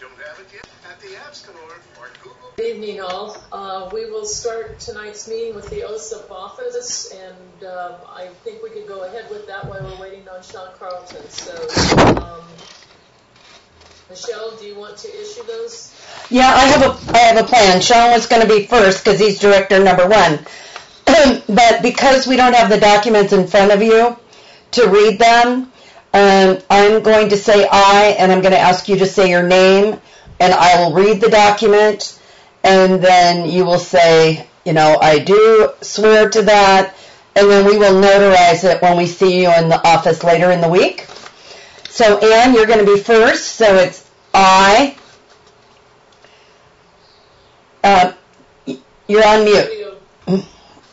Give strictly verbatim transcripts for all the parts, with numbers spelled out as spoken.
Good evening, all. Uh, we will start tonight's meeting with the oaths of office, and uh, I think we could go ahead with that while we're waiting on Sean Carlton. So, um, Michelle, do you want to issue those? Yeah, I have a I have a plan. Sean was going to be first because he's director number one. But because we don't have the documents in front of you to read them, um, I'm going to say I, and I'm going to ask you to say your name, and I will read the document, and then you will say, you know, I do swear to that, and then we will notarize it when we see you in the office later in the week. So, Ann, you're going to be first, so it's I. Uh, you're on mute.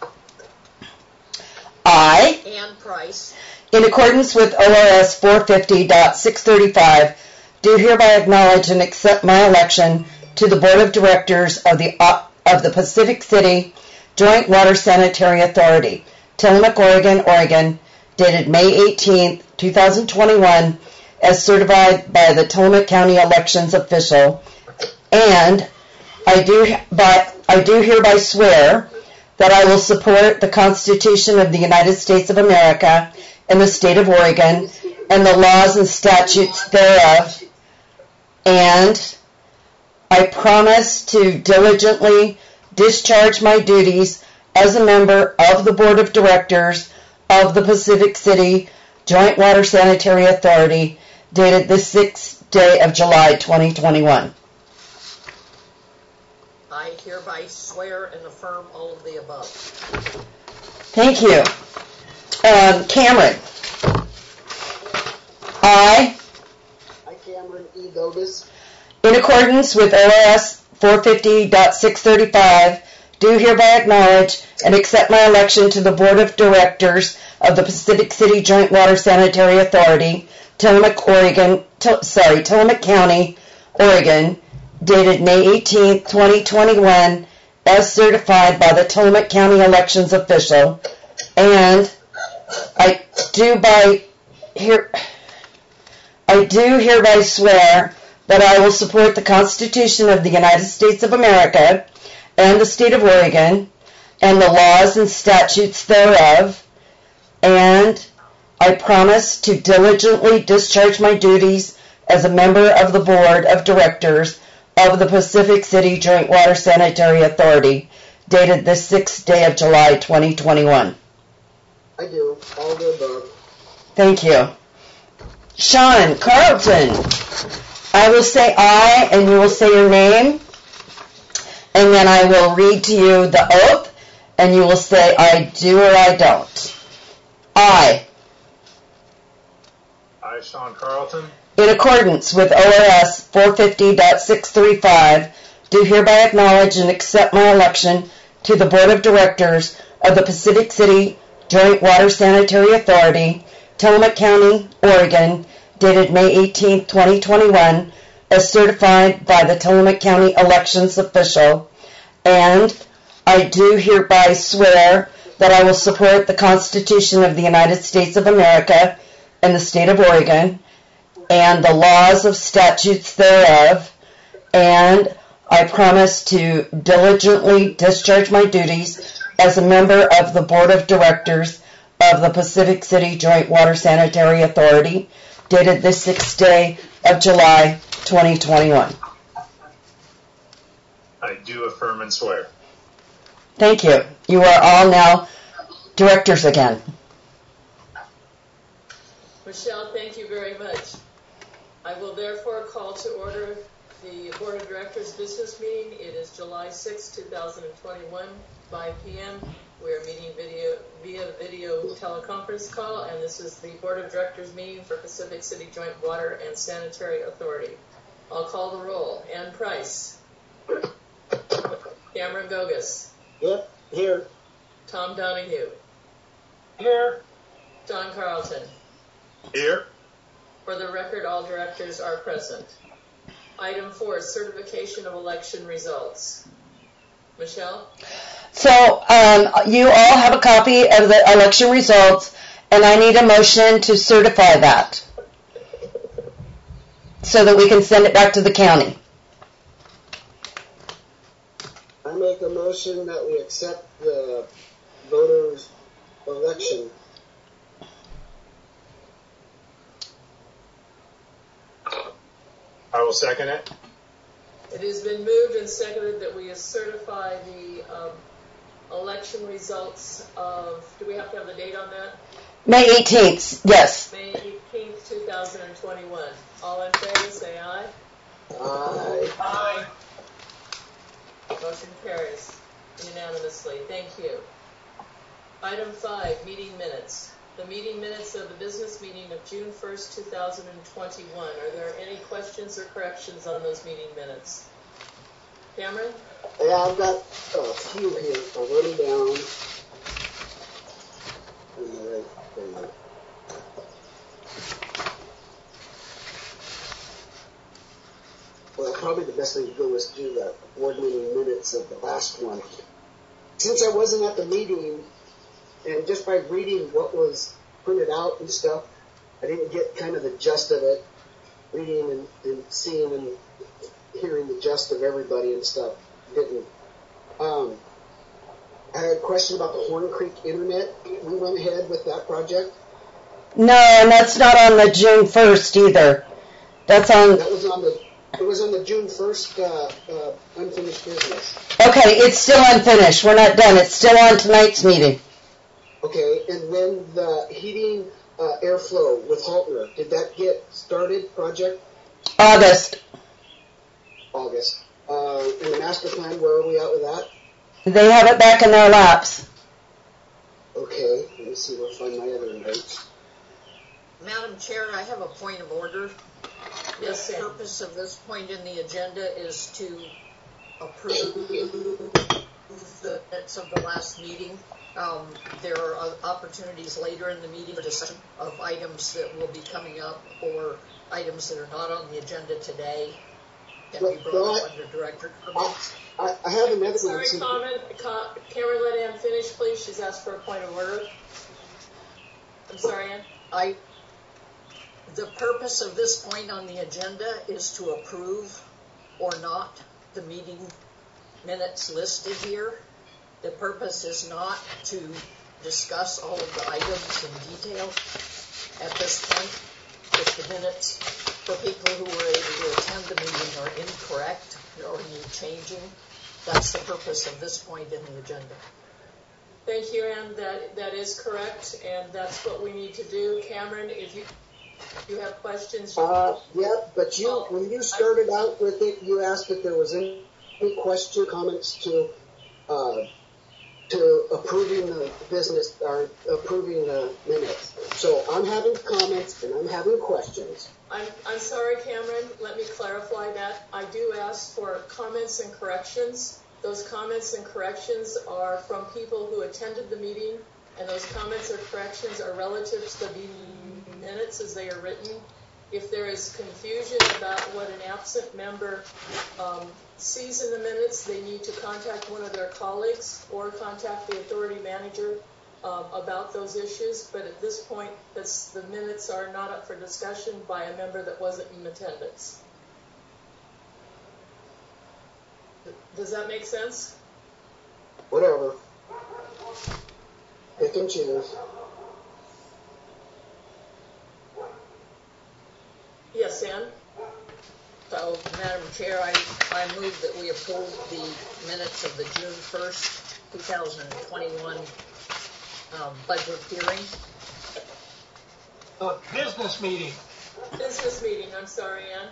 I, Ann Price, in accordance with O R S four fifty point six thirty-five, do hereby acknowledge and accept my election to the Board of Directors of the uh, of the Pacific City Joint Water Sanitary Authority, Tillamook, Oregon, Oregon, dated May eighteenth, twenty twenty-one, as certified by the Tillamook County Elections Official, and I do by I do hereby swear that I will support the Constitution of the United States of America and the State of Oregon and the laws and statutes thereof, and I promise to diligently discharge my duties as a member of the Board of Directors of the Pacific City Joint Water Sanitary Authority, dated the sixth day of July, twenty twenty-one. I hereby swear and affirm all of the above. Thank you. Um, Cameron. I, I, Cameron E. Gogas, in accordance with O R S four fifty point six thirty-five, do hereby acknowledge and accept my election to the Board of Directors of the Pacific City Joint Water Sanitary Authority, Tillamook, Oregon, T- sorry, Tillamook County, Oregon, dated May eighteenth, twenty twenty-one, as certified by the Tillamook County Elections Official, and I do by here I do hereby swear that I will support the Constitution of the United States of America and the State of Oregon and the laws and statutes thereof, and I promise to diligently discharge my duties as a member of the Board of Directors of the Pacific City Joint Water Sanitary Authority, dated the sixth day of July, twenty twenty-one. I do. All the above. Thank you. Sean Carlton, I will say I, and you will say your name, and then I will read to you the oath, and you will say I do or I don't. I. I, Sean Carlton, in accordance with O R S four fifty point six thirty-five, do hereby acknowledge and accept my election to the Board of Directors of the Pacific City Joint Water Sanitary Authority, Tillamook County, Oregon, dated May eighteenth, twenty twenty-one, as certified by the Tillamook County Elections Official, and I do hereby swear that I will support the Constitution of the United States of America and the State of Oregon, and the laws of statutes thereof, and I promise to diligently discharge my duties as a member of the Board of Directors of the Pacific City Joint Water Sanitary Authority, dated the sixth day of July, twenty twenty-one. I do affirm and swear. Thank you. You are all now directors again. Michelle, thank you very much. I will therefore call to order the Board of Directors business meeting. It is July sixth, twenty twenty-one, five p.m. We are meeting video via video teleconference call, and this is the Board of Directors meeting for Pacific City Joint Water and Sanitary Authority. I'll call the roll. Ann Price. Cameron Gogas. Yep, here. Tom Donahue. Here. John Carlton. Here. For the record, all directors are present. Item four, certification of election results. Michelle? So um, you all have a copy of the election results, and I need a motion to certify that. so that we can send it back to the county. I make a motion that we accept the voters' election. I will second it. It has been moved and seconded that we certify the um, election results of, do we have to have the date on that? May eighteenth, yes. May eighteenth, two thousand twenty-one. All in favor, say aye. Aye. Aye. Motion carries unanimously. Thank you. Item five, meeting minutes. The meeting minutes of the business meeting of June first, two thousand twenty-one. Are there any questions or corrections on those meeting minutes? Cameron? Yeah, I've got a few here. I'll run them down. In the right thing. Well, probably the best thing to do is do the board meeting minutes of the last one. Since I wasn't at the meeting, and just by reading what was printed out and stuff, I didn't get kind of the gist of it. Reading and, and seeing and hearing the gist of everybody and stuff. Didn't. Um, I had a question about the Horn Creek Internet. We went ahead with that project. No, and that's not on the June first either. That's on, That was on the. It was on the June first uh, uh, unfinished business. okay, it's still unfinished. We're not done. It's still on tonight's meeting. Okay, and then the heating uh, airflow with Haltner, did that get started, project? August. August. Uh, in the master plan, where are we at with that? They have it back in their laps. Okay, let me see, we'll find my other notes. Madam Chair, I have a point of order. Yes, The Sam. purpose of this point in the agenda is to approve the minutes of the last meeting. Um, there are uh, opportunities later in the meeting for discussion of items that will be coming up or items that are not on the agenda today can be brought up under director comments. I, I have another Sorry, one. comment. Com- Cameron, let Ann finish, please. She's asked for a point of order. I'm sorry, Ann. I, the purpose of this point on the agenda is to approve or not the meeting minutes listed here. The purpose is not to discuss all of the items in detail at this point. If the minutes for people who were able to attend the meeting are incorrect or need changing, that's the purpose of this point in the agenda. Thank you, Ann. That, that is correct, and that's what we need to do. Cameron, if you, if you have questions. Uh, yeah, but you, when you started out with it, you asked if there was any, any question, comments to, uh, to approving the business, or approving the minutes. So I'm having comments and I'm having questions. I'm, I'm sorry, Cameron. Let me clarify that. I do ask for comments and corrections. Those comments and corrections are from people who attended the meeting, and those comments or corrections are relative to the meeting minutes as they are written. If there is confusion about what an absent member um, sees in the minutes, they need to contact one of their colleagues or contact the authority manager um, about those issues. But at this point, that's, the minutes are not up for discussion by a member that wasn't in attendance. Does that make sense? Whatever. Pick and choose. Yes, Ann? So, Madam Chair, I, I move that we approve the minutes of the June first, two thousand twenty-one um, budget hearing. Uh, business meeting. Business meeting, I'm sorry, Ann.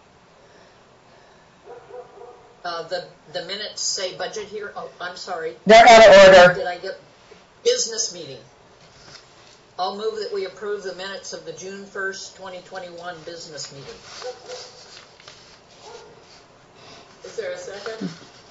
Uh, the, the minutes say budget here, oh, I'm sorry. They're out of order. Did I get business meeting? I'll move that we approve the minutes of the June first, twenty twenty-one business meeting. Is there a second?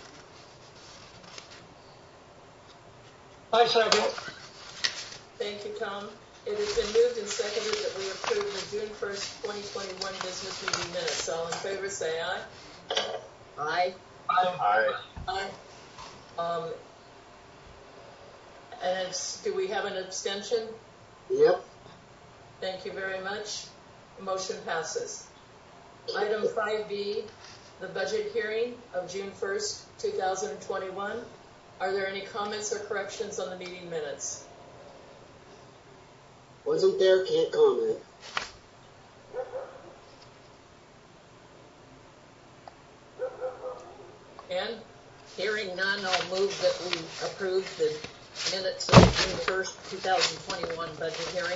I second. Thank you, Tom. It has been moved and seconded that we approve the June first, twenty twenty-one business meeting minutes. All in favor, say aye. Aye. Aye. Aye. Um, and it's, do we have an abstention? Yep. Thank you very much. Motion passes. Item five B, the budget hearing of June first, two thousand twenty-one. Are there any comments or corrections on the meeting minutes? Wasn't there, can't comment. Ann? Hearing none, I'll move that we approve the minutes of the June first, two thousand twenty-one budget hearing.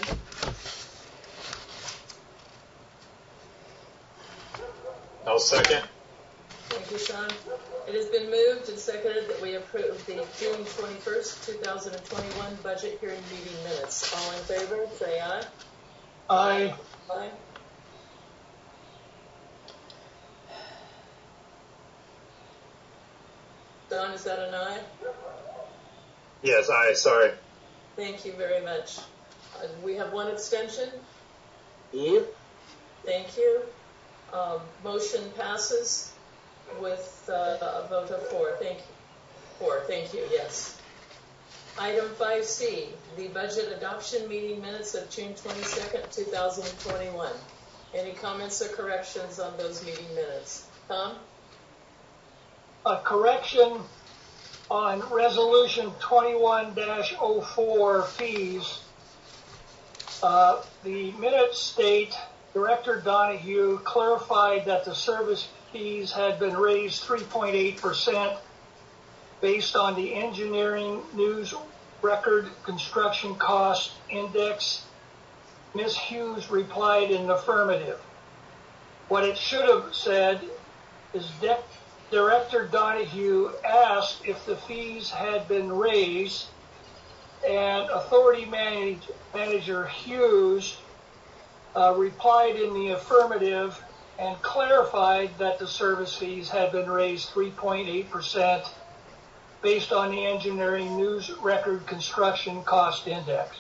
I'll second. Thank you, Sean. It has been moved and seconded that we approve the June twenty-first, two thousand twenty-one budget hearing meeting minutes. All in favor, say aye. Aye. Aye. Don, is that an aye? Yes, aye, sorry. Thank you very much. Uh, we have one abstention. Yep. Thank you. Um, motion passes with uh, a vote of four. Thank you. Four. Thank you. Yes. Item five C, the budget adoption meeting minutes of June twenty-second, two thousand twenty-one. Any comments or corrections on those meeting minutes? Tom? A correction on resolution twenty-one dash oh four fees. Uh, the minutes state Director Donahue clarified that the service fees had been raised three point eight percent based on the engineering news record construction cost index. Miz Hughes replied in the affirmative. What it should have said is De- Director Donahue asked if the fees had been raised, and Authority manage- Manager Hughes uh, replied in the affirmative and clarified that the service fees had been raised three point eight percent based on the engineering news record construction cost index.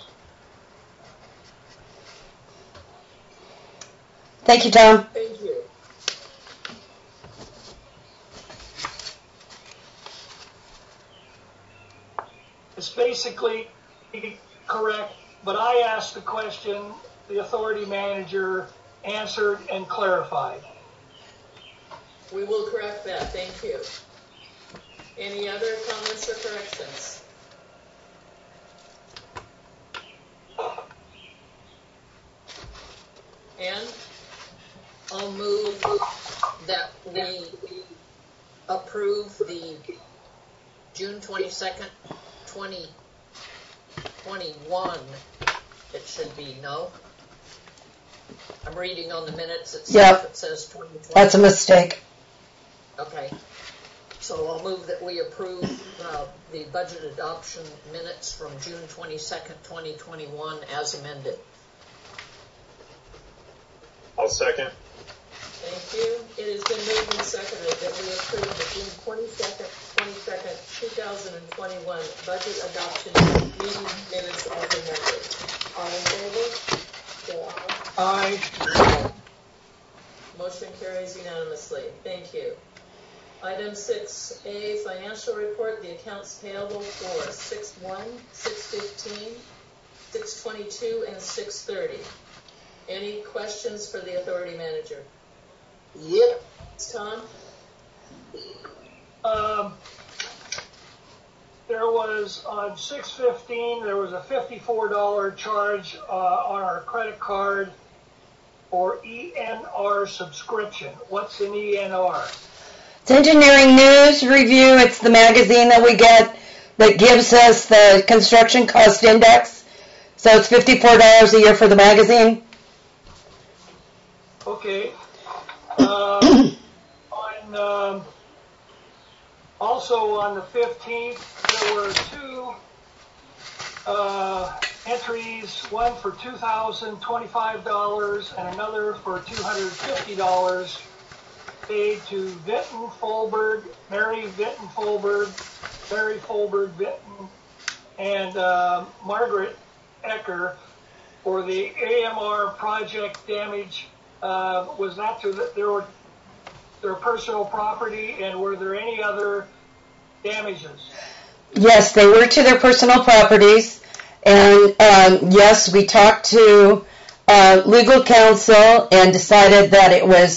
Thank you, Tom. Thank you. It's basically correct, but I asked the question, the authority manager answered and clarified. We will correct that. Thank you. Any other comments or corrections? Ann? I'll move that we approve the June twenty-second, twenty twenty-one. It should be, no? I'm reading on the minutes itself. Yep. It says twenty twenty. That's a mistake. Okay. So I'll move that we approve uh, the budget adoption minutes from June twenty-second, twenty twenty-one as amended. I'll second. Thank you. It has been moved and seconded that we approve the June twenty-second, twenty-second, two thousand twenty-one budget adoption meeting minutes as amended. All in favor? Say aye. Aye. Motion carries unanimously. Thank you. Item six A, financial report, the accounts payable for six one, six fifteen, six twenty-two, and six thirty. Any questions for the authority manager? Yep. Tom? Um, there was on six fifteen, there was a fifty-four dollars charge uh, on our credit card for E N R subscription. What's an E N R? It's Engineering News Review. It's the magazine that we get that gives us the construction cost index. So it's fifty-four dollars a year for the magazine. Okay. Um, on um, also on the fifteenth, there were two uh, entries, one for two thousand twenty-five dollars and another for two hundred fifty dollars paid to Vinton Folberg, Mary Vinton Folberg, Mary Folberg Vinton, and uh, Margaret Ecker for the A M R project damage. Uh, was that to the, their, their personal property, and were there any other damages? Yes, they were to their personal properties. And um, yes, we talked to uh, legal counsel and decided that it was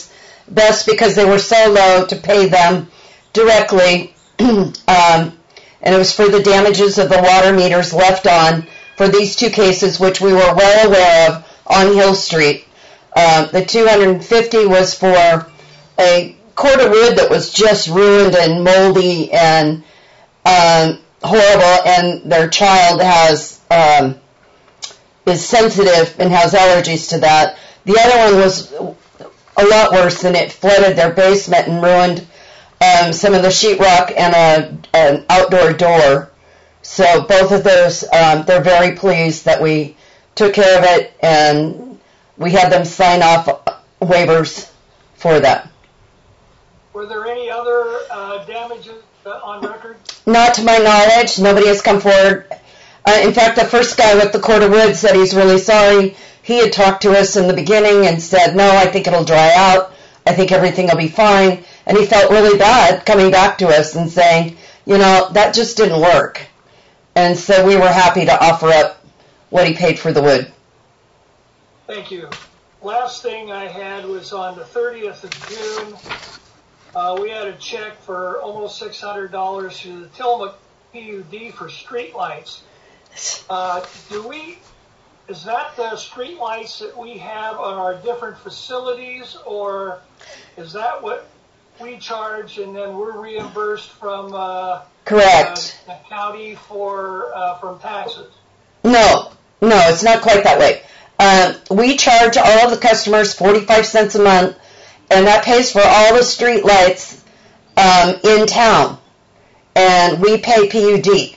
best because they were so low to pay them directly. um, and it was for the damages of the water meters left on for these two cases, which we were well aware of on Hill Street. Um, the two hundred fifty was for a cord of wood that was just ruined and moldy and um, horrible, and their child has um, is sensitive and has allergies to that. The other one was a lot worse, and it flooded their basement and ruined um, some of the sheetrock and a, an outdoor door. So both of those, um, they're very pleased that we took care of it, and we had them sign off waivers for that. Were there any other uh, damages uh, on record? Not to my knowledge. Nobody has come forward. Uh, in fact, the first guy with the cord of wood said he's really sorry. He had talked to us in the beginning and said, no, I think it'll dry out. I think everything will be fine. And he felt really bad coming back to us and saying, you know, that just didn't work. And so we were happy to offer up what he paid for the wood. Thank you. Last thing I had was on the thirtieth of June. Uh, we had a check for almost six hundred dollars to the Tillamook P U D for streetlights. Uh, do we, is that the streetlights that we have on our different facilities, or is that what we charge and then we're reimbursed from uh, Correct. Uh, the county for uh, from taxes? No, no, it's not quite that way. Um, we charge all of the customers forty-five cents a month, and that pays for all the street lights um, in town, and we pay P U D.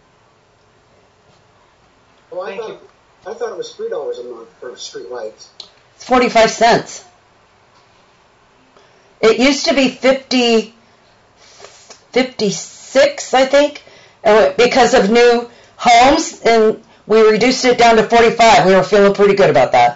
Oh, I Thank thought, you. I thought it was three dollars a month for street lights. It's forty-five cents. It used to be fifty, fifty-six, I think, and because of new homes, and we reduced it down to forty-five. We were feeling pretty good about that.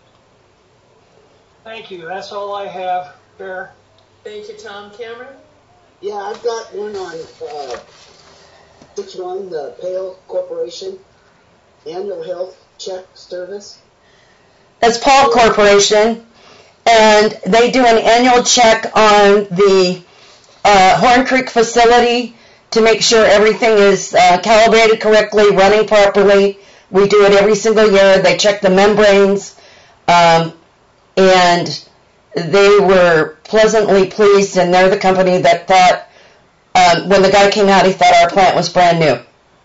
Thank you. That's all I have. Fair. Thank you, Tom. Cameron? Yeah, I've got one on uh, six one, the Pale Corporation annual health check service. That's Paul Corporation, and they do an annual check on the uh, Horn Creek facility to make sure everything is uh, calibrated correctly, running properly. We do it every single year. They check the membranes, um, and they were pleasantly pleased, and they're the company that thought, um, when the guy came out, he thought our plant was brand new.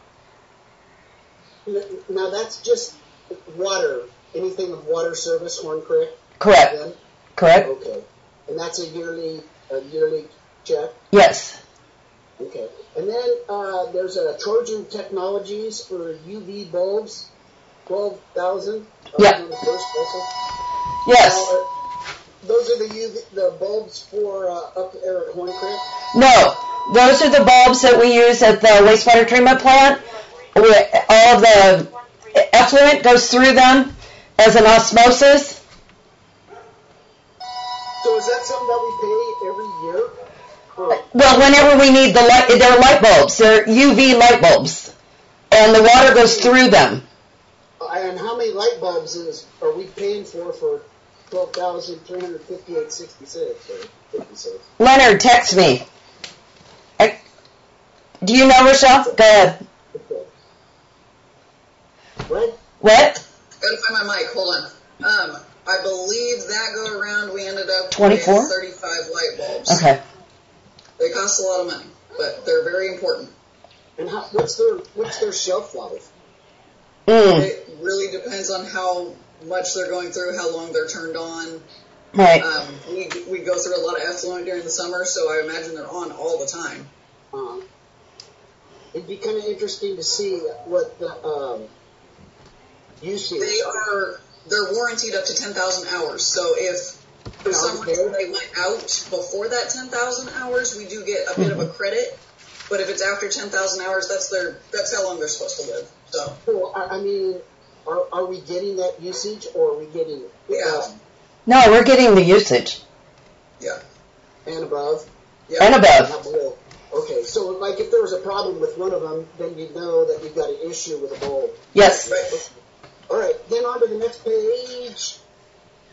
Now that's just water, anything of water service, Horn Creek? Correct. Then? Correct? Okay. And that's a yearly, a yearly check? Yes. Okay. And then uh, there's a Trojan Technologies for U V bulbs, twelve thousand. Yeah. On the first also. Yes. Uh, those are the U V, the bulbs for uh, up there at Horn Creek? No, those are the bulbs that we use at the wastewater treatment plant. We, all of the effluent goes through them as an osmosis. So is that something that we pay every year? Or, Well, whenever we need the light, they're light bulbs. They're U V light bulbs, and the water goes through them. and how many light bulbs is are we paying for for twelve thousand three hundred fifty-eight sixty-six or fifty-six? Leonard, text me. I, do you know, Rochelle? Go ahead. Okay. What? What? Gotta find my mic. Hold on. Um, I believe that go around we ended up twenty-four? with thirty-five light bulbs. Okay. They cost a lot of money, but they're very important. And how, what's their what's their shelf life? Mm. It really depends on how much they're going through, how long they're turned on. Right. Um, we we go through a lot of effluent during the summer, so I imagine they're on all the time. Uh, it'd be kind of interesting to see what the um, usage. They are they're warranted up to ten thousand hours. So if for some reason they went out before that ten thousand hours, we do get a bit of a credit. But if it's after ten thousand hours, that's their that's how long they're supposed to live. So. Well, I, I mean, are are we getting that usage, or are we getting Yeah. um, No, we're getting the usage. Yeah. and above? Yeah. And above. Not below. Okay, so like if there was a problem with one of them, then you'd know that you've got an issue with a bulb. Yes. Right. All right, then on to the next page.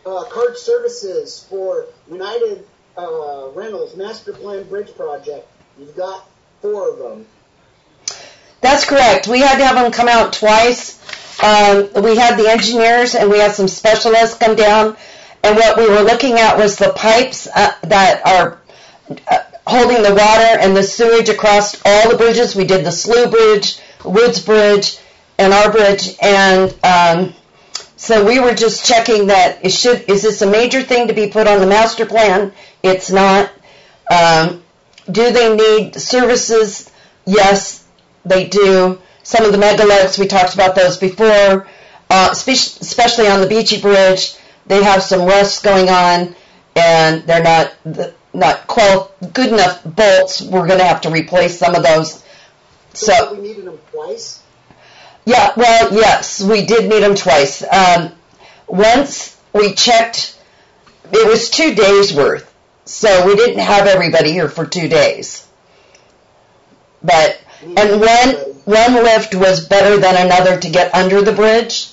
uh, card services for United uh, Rentals Master Plan Bridge Project. You've got four of them. That's correct. We had to have them come out twice. Um, we had the engineers and we had some specialists come down. And what we were looking at was the pipes uh, that are uh, holding the water and the sewage across all the bridges. We did the Slough Bridge, Woods Bridge, and our bridge. And um, so we were just checking that it should. Is this a major thing to be put on the master plan? It's not. Um, do they need services? Yes, they do. Some of the megalogs, we talked about those before, uh, especially on the Beachy Bridge. They have some rust going on, and they're not not qual- good enough bolts. We're going to have to replace some of those. So, So we needed them twice? Yeah, well, yes, we did need them twice. Um, once we checked, it was two days worth, so we didn't have everybody here for two days. But and one one lift was better than another to get under the bridge.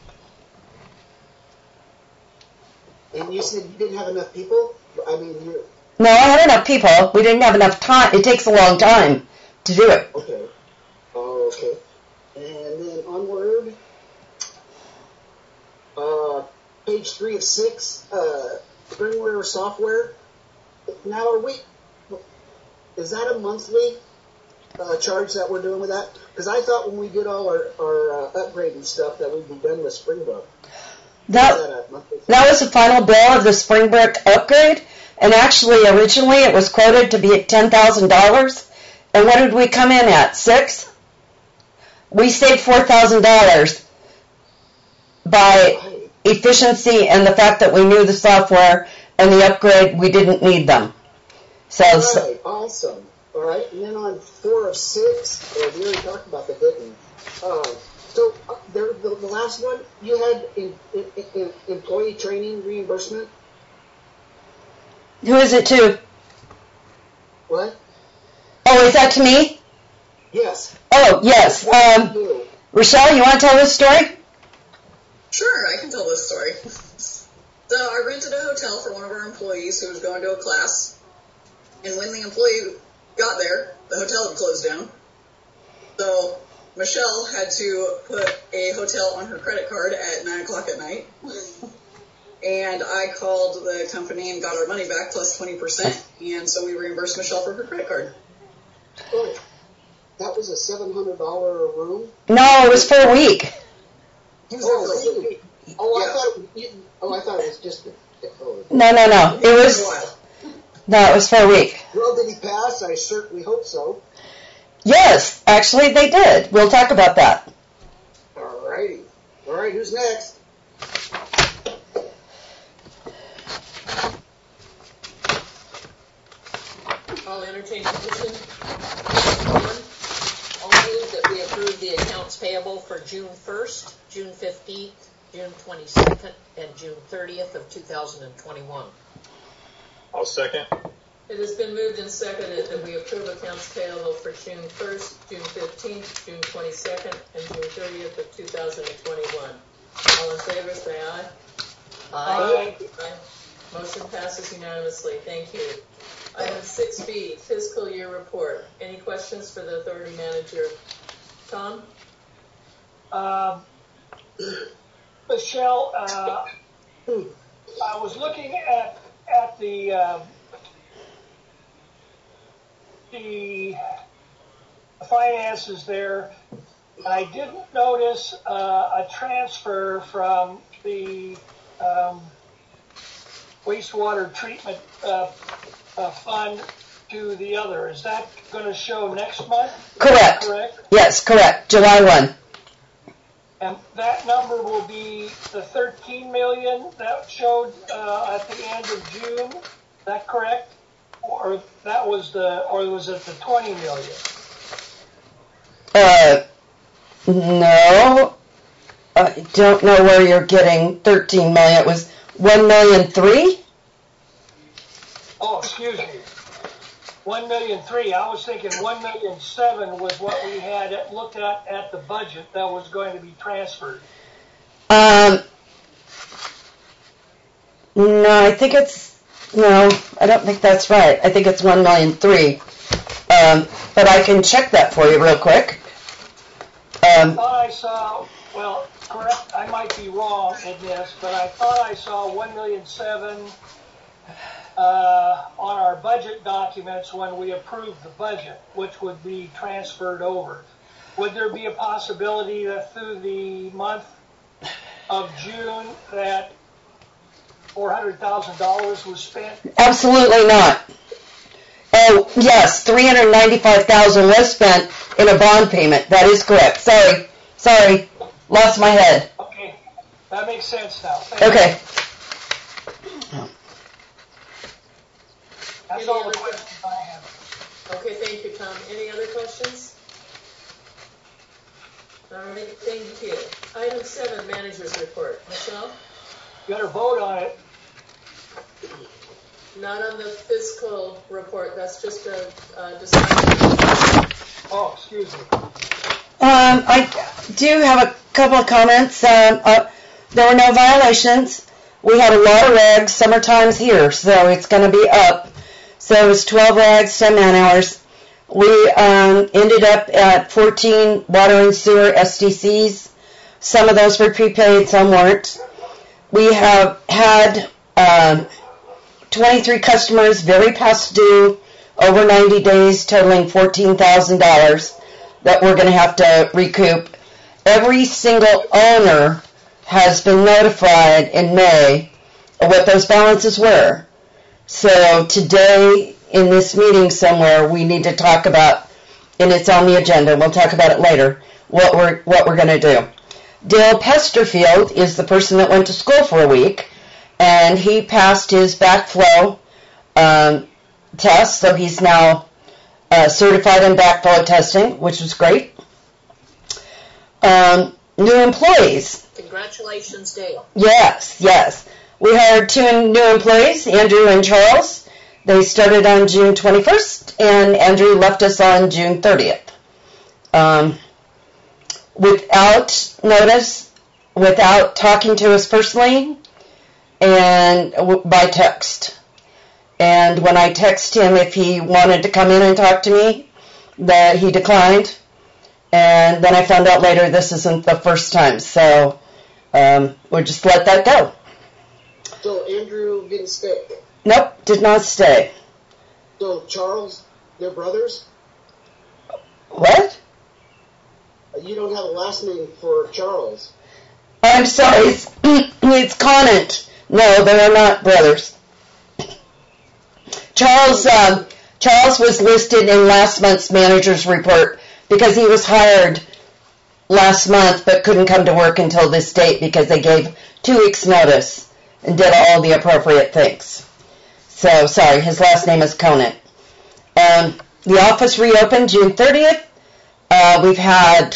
And you said you didn't have enough people? I mean, you No, I had enough people. We didn't have enough time. It takes a long time to do it. okay. Oh, okay. And then onward, uh, page three of six, uh, Springware software. Now, are we, is that a monthly uh, charge that we're doing with that? Because I thought when we did all our, our uh, upgrade and stuff that we'd be done with Springbrook. That, Is that a monthly thing? that was the final bill of the Springbrook upgrade, and actually, originally, it was quoted to be at ten thousand dollars, and what did we come in at, six? We saved four thousand dollars by Right. efficiency and the fact that we knew the software and the upgrade, we didn't need them. So, All so right, awesome. All right, and then on four of six, uh, we already talked about the Denton. Uh, so uh, there, the, the last one, you had in, in, in, employee training reimbursement. who is it to? What? Oh, is that to me? Yes. Oh, yes. Um, You. Rochelle, you want to tell this story? Sure, I can tell this story. So I rented a hotel for one of our employees who was going to a class, and when the employee got there, the hotel had closed down. So Michelle had to put a hotel on her credit card at nine o'clock at night. And I called the company and got our money back plus twenty percent, and so we reimbursed Michelle for her credit card. Oh, that was a seven hundred dollar room. No, it was for a week. Oh, really? Oh, I Yeah. thought. It, you, oh, I thought it was just. A, oh. No, no, no. It was, no, it was for a week. Well, did he pass? I certainly hope so. Yes, actually they did. We'll talk about that. All righty. All right, who's next? I'll entertain a motion. One, I'll move that we approve the accounts payable for June first, June fifteenth, June twenty-second, and June thirtieth of two thousand twenty-one. I'll second. It has been moved and seconded that we approve accounts payable for June first, June fifteenth, June twenty-second, and June thirtieth of two thousand twenty-one. All in favor, say aye. Aye. Aye. Motion passes unanimously. Thank you. Item six B, fiscal year report. Any questions for the authority manager? Tom? Um, Michelle, uh, I was looking at at the um, the finances there. I didn't notice uh, a transfer from the um, wastewater treatment uh, uh, fund to the other. Is that going to show next month? Correct. Correct. Yes, correct. July first. And that number will be the thirteen million that showed uh, at the end of June. Is that correct? Or that was the, or was it the twenty million? Uh, no. I don't know where you're getting thirteen million. It was one million three? Oh, excuse me. One million three. I was thinking one million seven was what we had at, looked at at the budget that was going to be transferred. Um, No, I think it's, no, I don't think that's right. I think it's one million three. Um, but I can check that for you real quick. I Um, thought I saw, well, correct, I might be wrong in this, but I thought I saw one million seven uh, on our budget documents when we approved the budget, which would be transferred over. Would there be a possibility that through the month of June that four hundred thousand dollars was spent? absolutely not. Oh, yes, three hundred ninety-five thousand dollars was spent in a bond payment. That is correct. Sorry, sorry, lost my head. Okay, that makes sense now. Thank you. Okay. That's Any all the other questions I have. Okay, thank you, Tom. Any other questions? All right, thank you. Item seven, manager's report. Michelle? You better vote on it. Not on the fiscal report, that's just a, a discussion. Oh, excuse me. Um, I do have a couple of comments. Um, uh, there were no violations. We had a lot of regs. Summertime's here, so it's going to be up. So it was twelve regs, ten man hours. We um, ended up at fourteen water and sewer S D Cs. Some of those were prepaid, some weren't. We have had um, twenty-three customers very past due, over ninety days, totaling fourteen thousand dollars that we're going to have to recoup. Every single owner has been notified in May of what those balances were. So today, in this meeting somewhere, we need to talk about, and it's on the agenda, we'll talk about it later, what we're what we're going to do. Dale Pesterfield is the person that went to school for a week, and he passed his backflow um, test, so he's now uh, certified in backflow testing, which was great. Um, new employees. Congratulations, Dale. Yes, yes. We hired two new employees, Andrew and Charles. They started on June twenty-first, and Andrew left us on June thirtieth. Um, without notice, without talking to us personally, and w- by text. And when I texted him if he wanted to come in and talk to me, that he declined. And then I found out later this isn't the first time, so um, we'll just let that go. So Andrew didn't stay. Nope, did not stay. So Charles, they're brothers? What? You don't have a last name for Charles. I'm sorry, it's, it's Conant. No, they are not brothers. Charles, um, Charles was listed in last month's manager's report because he was hired last month but couldn't come to work until this date because they gave two weeks' notice and did all the appropriate things. So, sorry, his last name is Conant. Um, the office reopened June thirtieth. Uh, we've had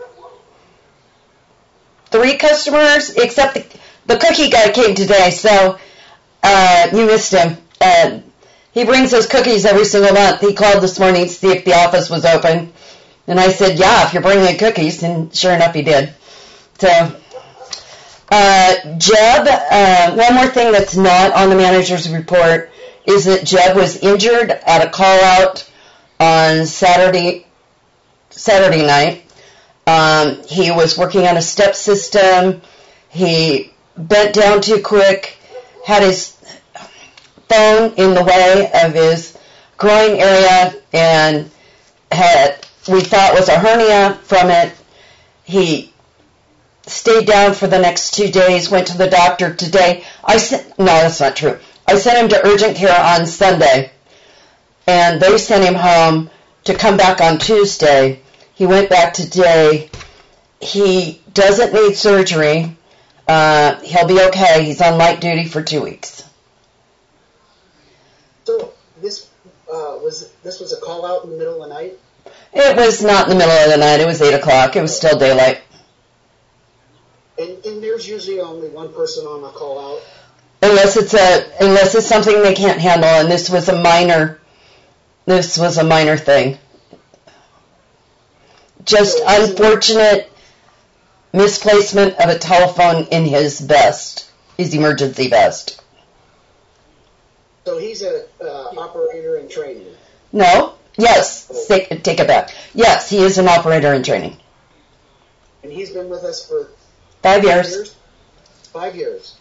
three customers, except the, the cookie guy came today, so uh, you missed him. Uh, he brings us cookies every single month. He called this morning to see if the office was open. And I said, yeah, if you're bringing cookies. And sure enough, he did. So, uh, Jeb, uh, one more thing that's not on the manager's report is that Jeb was injured at a call-out on Saturday Saturday night. Um, he was working on a step system. He bent down too quick, had his phone in the way of his groin area, and had, we thought was a hernia from it. He stayed down for the next two days, went to the doctor today. I sent, no, that's not true. I sent him to urgent care on Sunday, and they sent him home to come back on Tuesday. He went back today. He doesn't need surgery. Uh, he'll be okay. He's on light duty for two weeks. So this uh, was this was a call out in the middle of the night? It was not in the middle of the night. It was eight o'clock. It was still daylight. And, and there's usually only one person on a call out. Unless it's a unless it's something they can't handle, and this was a minor. This was a minor thing. Just unfortunate misplacement of a telephone in his vest, his emergency vest. So he's a uh, operator in training. No. Yes. Take, take it back. Yes, he is an operator in training. And he's been with us for Five years. years? Five years.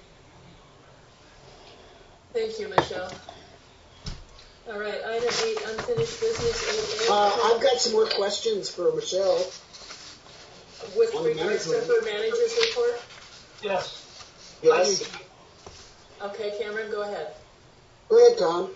Thank you, Michelle. All right, item eight, unfinished business, eight A. Uh, I've got some more questions for Michelle. With on the regards to management. her manager's report? Yes. Yes. Okay, Cameron, go ahead. Go ahead, Tom.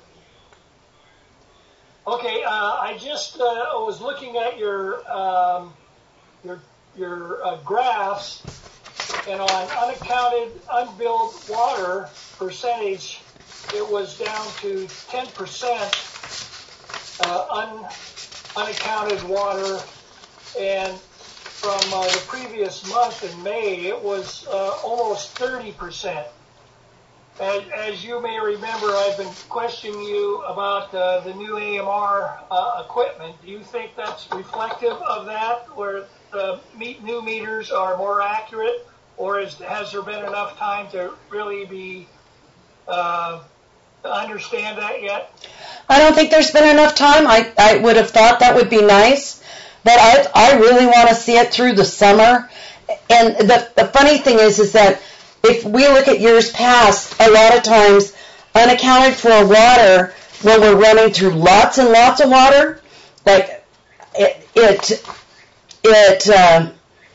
Okay, uh, I just uh, was looking at your um, your your uh, graphs, and on unaccounted, unbilled water percentage, it was down to ten percent uh, un, unaccounted water, and from uh, the previous month in May, it was uh, almost thirty percent. As, as you may remember, I've been questioning you about uh, the new A M R uh, equipment. Do you think that's reflective of that, where the meet, new meters are more accurate, or is, has there been enough time to really be uh, to understand that yet? I don't think there's been enough time. I, I would have thought that would be nice, but I I really want to see it through the summer. And the the funny thing is, is that if we look at years past, a lot of times unaccounted for water, when we're running through lots and lots of water, like it it it uh,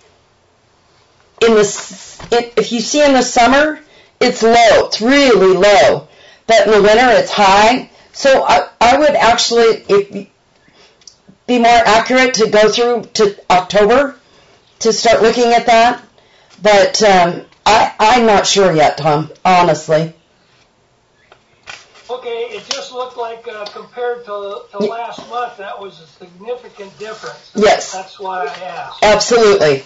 in the it, if you see in the summer, it's low, it's really low, but in the winter it's high. So I I would actually if be more accurate to go through to October to start looking at that, but. Um, I, I'm not sure yet, Tom, honestly. Okay, it just looked like uh, compared to, to last month, that was a significant difference. Yes. That's why I asked. Absolutely.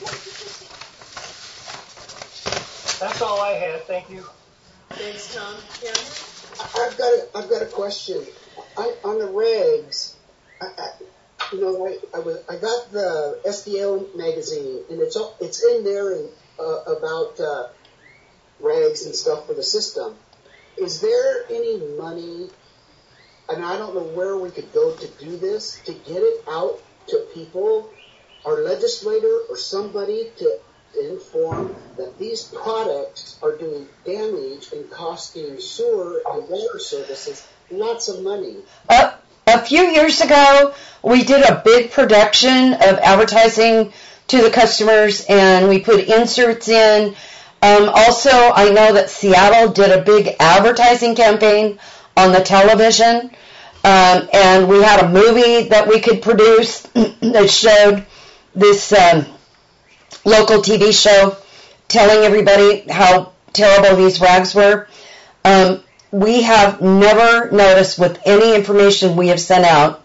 That's all I had. Thank you. Thanks, Tom. Cameron? I've got a, I've got a question. I, on the regs, I, I, you know, I, I, was, I got the S D L magazine, and it's all, it's in there and, uh, about uh, regs and stuff for the system. Is there any money, and I don't know where we could go to do this, to get it out to people, our legislator or somebody to inform that these products are doing damage and costing sewer and water services lots of money? Uh, a few years ago, we did a big production of advertising to the customers, and we put inserts in. Um, also, I know that Seattle did a big advertising campaign on the television, um, and we had a movie that we could produce that showed this um, local T V show telling everybody how terrible these rags were. Um, we have never noticed with any information we have sent out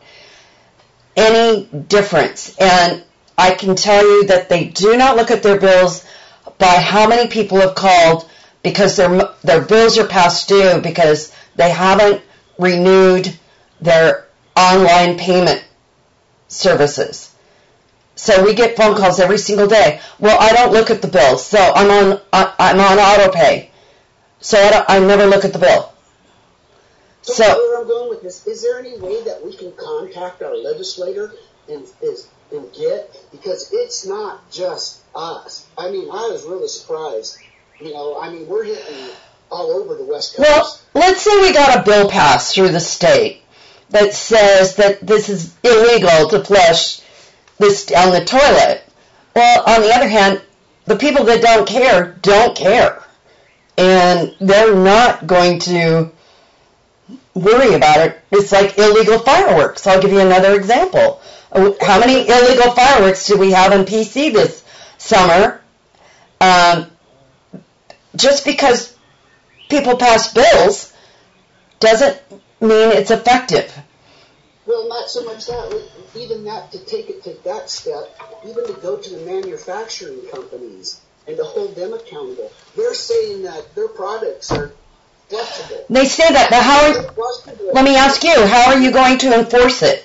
any difference, and I can tell you that they do not look at their bills by how many people have called because their their bills are past due because they haven't renewed their online payment services. So we get phone calls every single day. Well, I don't look at the bills, so I'm on I'm on auto pay, so I, don't, I never look at the bill. So, So where I'm going with this, is there any way that we can contact our legislator and is and get, because it's not just us. I mean, I was really surprised. You know, I mean, we're hitting all over the West Coast. Well, let's say we got a bill passed through the state that says that this is illegal to flush this down the toilet. Well, on the other hand, the people that don't care don't care. And they're not going to worry about it. It's like illegal fireworks. I'll give you another example. How many illegal fireworks do we have in P C this summer? Um, just because people pass bills doesn't mean it's effective. Well, not so much that, even that, to take it to that step, even to go to the manufacturing companies and to hold them accountable. They're saying that their products are flushable. They say that, but how are, let me ask you, how are you going to enforce it?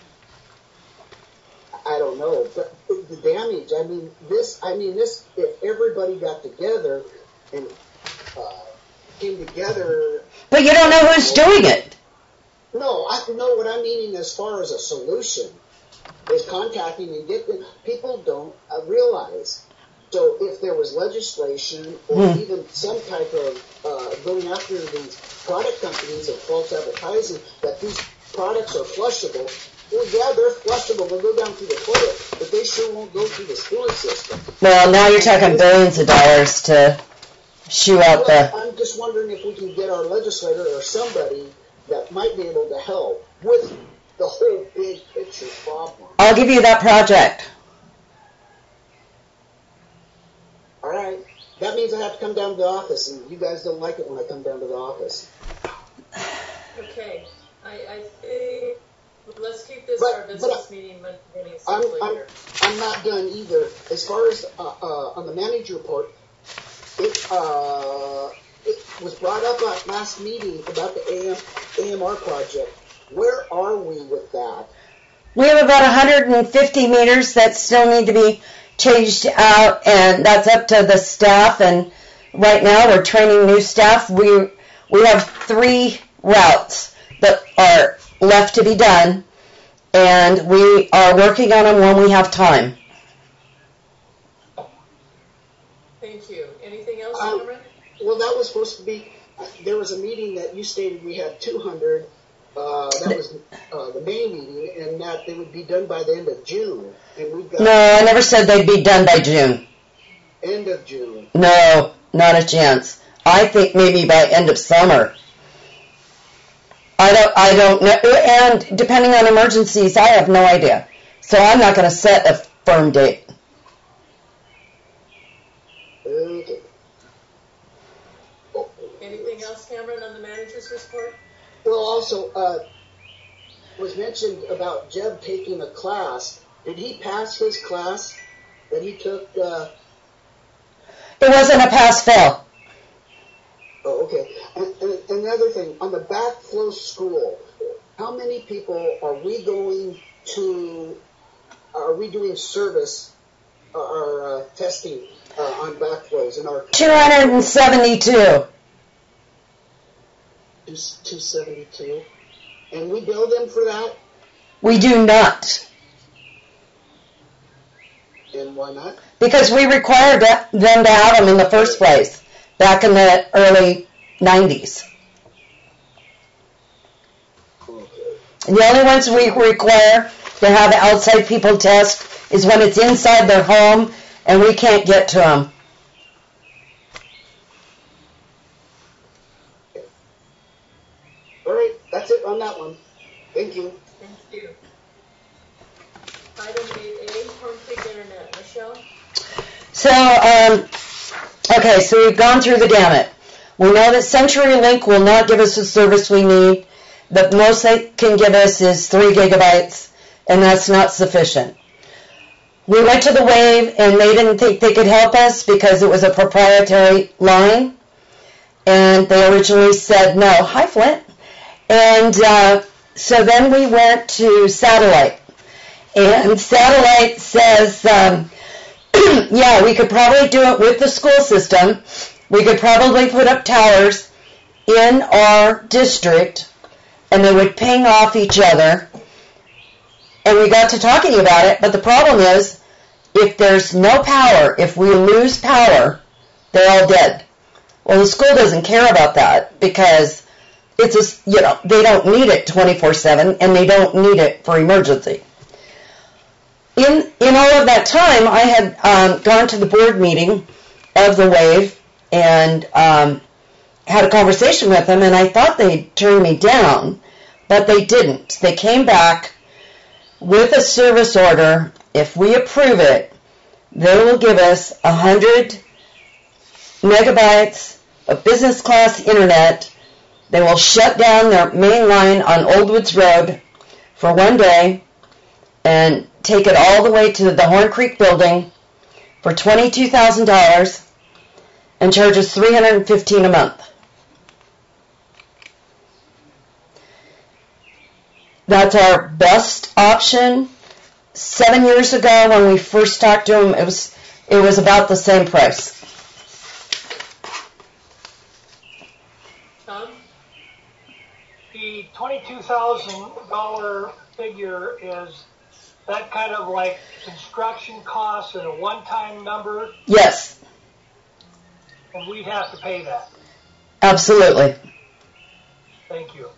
I don't know, but the damage, I mean, this, I mean, this, if everybody got together and uh, came together But you don't know who's doing it. No, I know what I'm meaning as far as a solution is contacting and getting. People don't uh, realize. So if there was legislation or Hmm. even some type of uh, going after these product companies of false advertising that these products are flushable, well, yeah, they're flushable. They'll go down through the toilet, but they sure won't go through the sewer system. Well, now you're talking billions of dollars to shoo out Well, the... I'm just wondering if we can get our legislator or somebody that might be able to help with the whole big picture problem. I'll give you that project. All right. That means I have to come down to the office, and you guys don't like it when I come down to the office. Okay, I, I think, let's keep this But- our but business meeting mon- running I'm, simply I'm, here. I'm not done either. As far as uh, uh, on the manager report, it, uh, it was brought up at last meeting about the A M, A M R project. Where are we with that? We have about one hundred fifty meters that still need to be changed out, and that's up to the staff. And right now we're training new staff. We we have three routes that are left to be done, and we are working on them when we have time. Thank you. Anything else, Um, Cameron? Well, that was supposed to be, there was a meeting that you stated we had two hundred. Uh, that was uh, the May meeting, and that they would be done by the end of June. And we've got No, I never said they'd be done by June. end of June. No, not a chance. I think maybe by end of summer. I don't, I don't know, and depending on emergencies, I have no idea. So I'm not going to set a firm date. Okay. Anything else, Cameron, on the manager's report? Well, also, uh, was mentioned about Jeb taking a class. Did he pass his class that he took? Uh, It wasn't a pass-fail. oh, okay. And, and, and the other thing, on the backflow school, how many people are we going to, are we doing service uh, or uh, testing uh, on backflows in our two hundred seventy-two. two seventy-two? And we bill them for that? We do not, And why not? because we required that- them to have them in the first place, back in the early nineties. Okay. And the only ones we require to have outside people test is when it's inside their home and we can't get to them. All right, that's it on that one. Thank you. Thank you. Item eight A, Horn Creek Internet. Michelle? So, um, okay, so we've gone through the gamut. We know that CenturyLink will not give us the service we need. The most they can give us is three gigabytes, and that's not sufficient. We went to the Wave, and they didn't think they could help us because it was a proprietary line, and they originally said no. Hi, Flint. And uh, so then we went to Satellite, and Satellite says, um, yeah, we could probably do it with the school system. We could probably put up towers in our district, and they would ping off each other. And we got to talking about it, but the problem is, if there's no power, if we lose power, they're all dead. Well, the school doesn't care about that because it's a, you know, they don't need it twenty-four seven, and they don't need it for emergency. In in all of that time, I had um, gone to the board meeting of the Wave and um, had a conversation with them, and I thought they'd turn me down, but they didn't. They came back with a service order. If we approve it, they will give us one hundred megabytes of business class internet. They will shut down their main line on Old Woods Road for one day and take it all the way to the Horn Creek building for twenty-two thousand dollars and charge us three hundred fifteen dollars a month. That's our best option. Seven years ago when we first talked to them, it was, it was about the same price. Tom? thousand dollar figure, is that kind of like construction costs and a one-time number, Yes, and we'd have to pay that? absolutely. Thank you.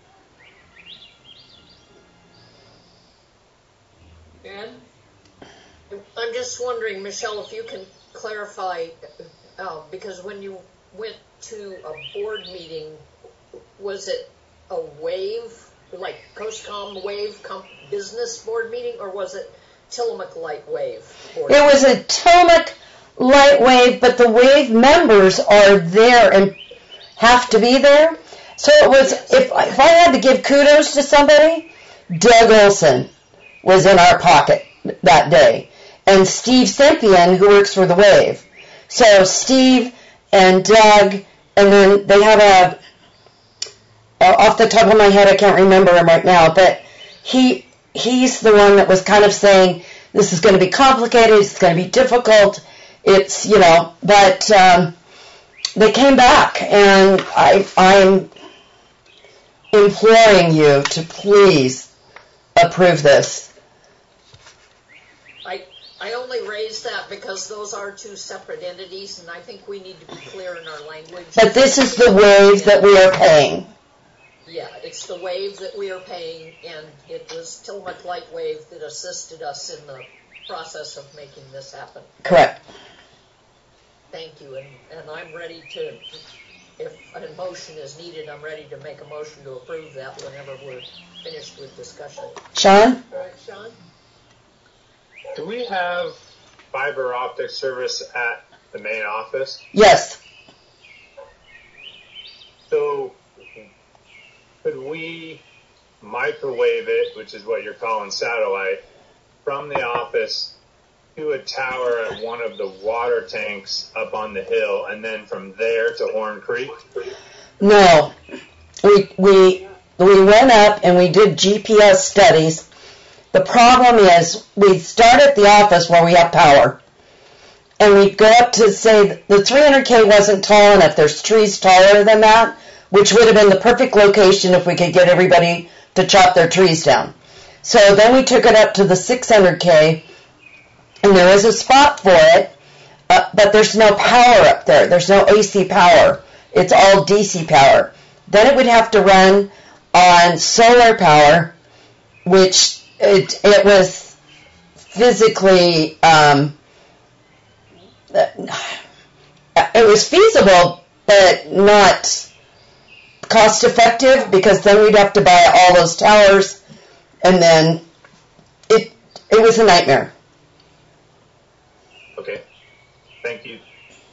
Ann? I'm just wondering, Michelle, if you can clarify, uh, because when you went to a board meeting, was it a wave, like COSCOM wave com- business board meeting, or was it Tillamook Light Wave board It was a Tillamook Light Wave, but the Wave members are there and have to be there. So it was, if, if I had to give kudos to somebody, Doug Olson was in our pocket that day. And Steve Sempian, who works for the Wave. So Steve and Doug, and then they have a, uh, off the top of my head, I can't remember him right now, but he he's the one that was kind of saying, this is going to be complicated, it's going to be difficult, it's, you know, but um, they came back, and I, I'm imploring you to please approve this. I I only raised that because those are two separate entities, and I think we need to be clear in our language. But this is the wave that we are paying. Yeah, it's the wave that we are paying, and it was Tillamook Light Wave that assisted us in the process of making this happen. Correct. Thank you, and, and I'm ready to, if a motion is needed, I'm ready to make a motion to approve that whenever we're finished with discussion. Sean? All right, Sean? Do we have fiber optic service at the main office? Yes. So could we microwave it, which is what you're calling satellite, from the office to a tower at one of the water tanks up on the hill, and then from there to Horn Creek? No. We, we, we went up and we did G P S studies. The problem is we start at the office where we have power. And we go up to say the three hundred K wasn't tall enough. There's trees taller than that, which would have been the perfect location if we could get everybody to chop their trees down. So then we took it up to the six hundred K, and there is a spot for it, uh, but there's no power up there. There's no A C power. It's all D C power. Then it would have to run on solar power, which it, it was physically, um, it was feasible, but not cost effective, because then we'd have to buy all those towers, and then it it was a nightmare. Okay. Thank you.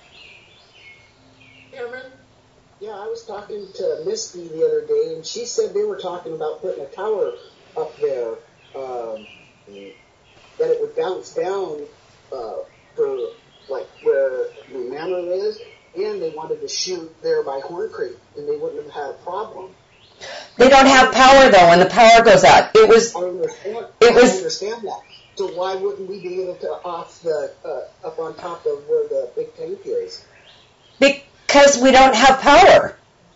Cameron? Yeah, I was talking to Misty the other day, and she said they were talking about putting a tower up there, um, that it would bounce down uh, for, like, where the manor is, and they wanted to shoot there by Horn Creek, and they wouldn't have had a problem. They don't have power though when the power goes out. It was I understand, It was- I understand that. So why wouldn't we be able to off the uh, up on top of where the big tank is? because we don't have power.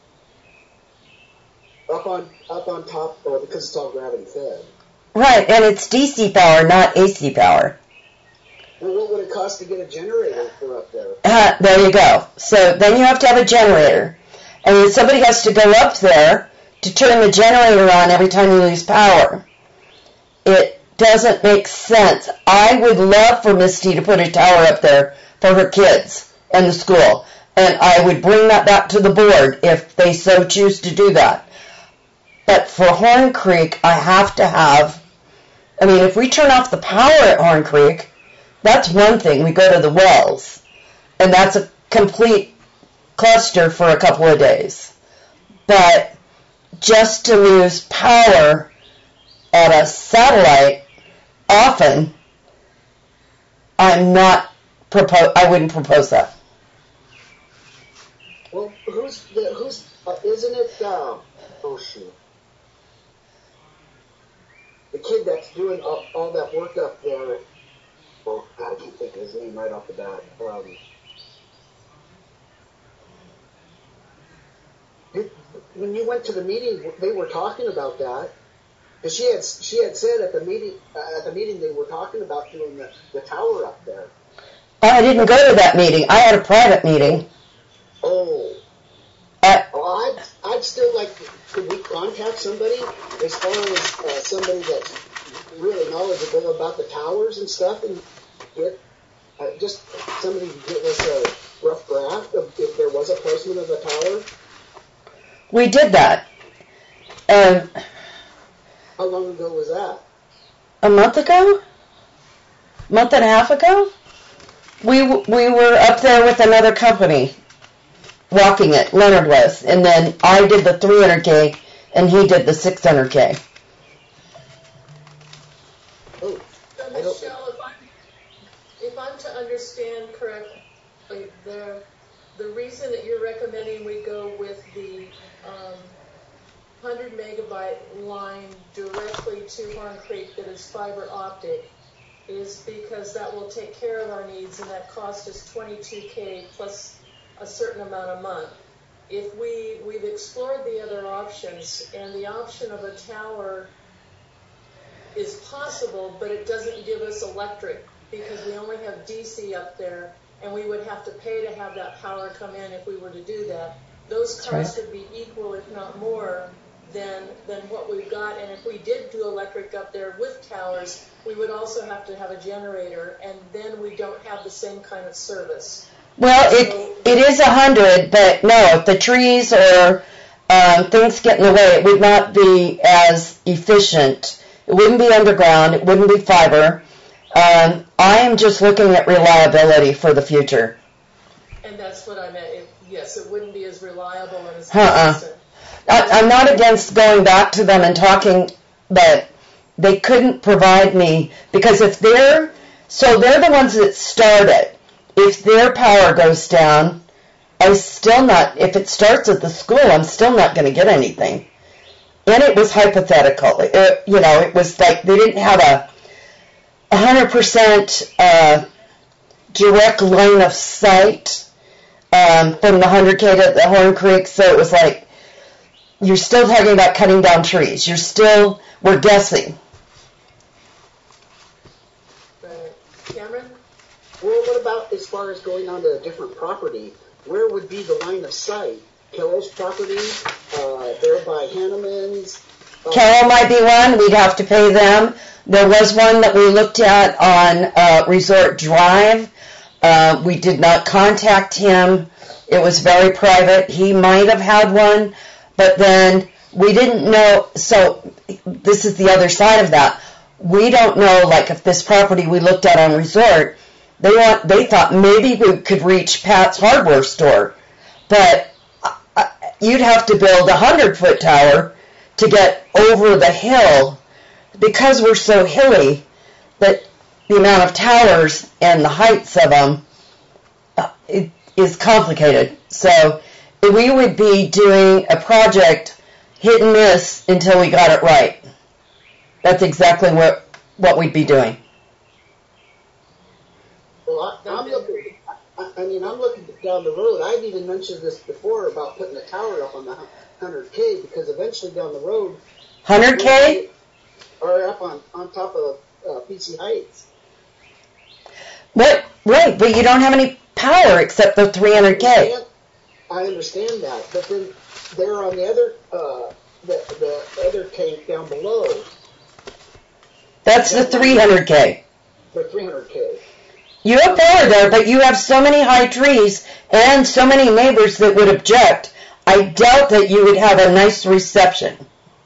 Up on up on top, or because it's all gravity fed. Right, and it's D C power, not A C power. Well, what would it cost to get a generator for up there? Uh, there you go. So then you have to have a generator. And then somebody has to go up there to turn the generator on every time you lose power. It doesn't make sense. I would love for Misty to put a tower up there for her kids and the school. And I would bring that back to the board if they so choose to do that. But for Horn Creek, I have to have, I mean, if we turn off the power at Horn Creek, that's one thing. We go to the wells. And that's a complete cluster for a couple of days. But just to lose power at a satellite often, I'm not propose. I wouldn't propose that. Well, who's the, who's uh, isn't it? Uh, oh shoot, the kid that's doing all, all that work up there. Oh God, I can't think of his name right off the bat. Um, when you went to the meeting, they were talking about that. Because she had she had said at the meeting uh, at the meeting they were talking about doing the, the tower up there. I didn't go to that meeting. I had a private meeting. Oh. Uh, oh, I'd, I'd still like, could we contact somebody as far as uh, somebody that's really knowledgeable about the towers and stuff and get, uh, just somebody to give us a rough draft of if there was a placement of a tower? we did that. Uh, How long ago was that? a month ago? Month and a half ago? We, w- we were up there with another company. Walking it, Leonard was, and then I did the three hundred K, and he did the six hundred K. Oh, So I don't, Michelle, if I'm, if I'm to understand correctly, the, the reason that you're recommending we go with the, um, one hundred megabyte line directly to Horn Creek that is fiber optic is because that will take care of our needs, and that cost is twenty-two K plus a certain amount a month. If we, we've explored the other options, and the option of a tower is possible, but it doesn't give us electric because we only have D C up there, and we would have to pay to have that power come in if we were to do that. Those That's costs right. would be equal, if not more, than than what we've got. And if we did do electric up there with towers, we would also have to have a generator, and then we don't have the same kind of service. Well, it it is a hundred, but no, if the trees or um, things get in the way, it would not be as efficient. It wouldn't be underground. It wouldn't be fiber. Um, I am just looking at reliability for the future. And that's what I meant. It, yes, it wouldn't be as reliable and as Uh-uh. consistent. I, I'm not against going back to them and talking, but they couldn't provide me, because if they're, so they're the ones that started. If their power goes down, I still not, if it starts at the school, I'm still not going to get anything. And it was hypothetical. It, you know, it was like they didn't have a one hundred percent uh, direct line of sight um, from the one hundred K to the Horn Creek, so it was like, you're still talking about cutting down trees. You're still, we're guessing. Right. Cameron? well, what about as far as going on to a different property? Where would be the line of sight? Carol's property, uh, there by Hanneman's? Uh, Carroll might be one. We'd have to pay them. There was one that we looked at on uh, Resort Drive. Uh, we did not contact him. It was very private. He might have had one, but then we didn't know. So this is the other side of that. We don't know, like, if this property we looked at on Resort, they want, they thought maybe we could reach Pat's hardware store, but uh, you'd have to build a hundred-foot tower to get over the hill, because we're so hilly that the amount of towers and the heights of them uh, it is complicated. So we would be doing a project hit and miss until we got it right. That's exactly what what we'd be doing. Well, I, I'm looking, I, I mean, I'm looking down the road. I've even mentioned this before about putting a tower up on the one hundred K, because eventually down the road, one hundred K? or up on, on top of uh, P C Heights. What? Right, but you don't have any power except the three hundred K. I understand that, but then they're on the other, uh, the, the other tank down below, That's the three hundred K. the three hundred K. You have power there, but you have so many high trees and so many neighbors that would object. I doubt that you would have a nice reception.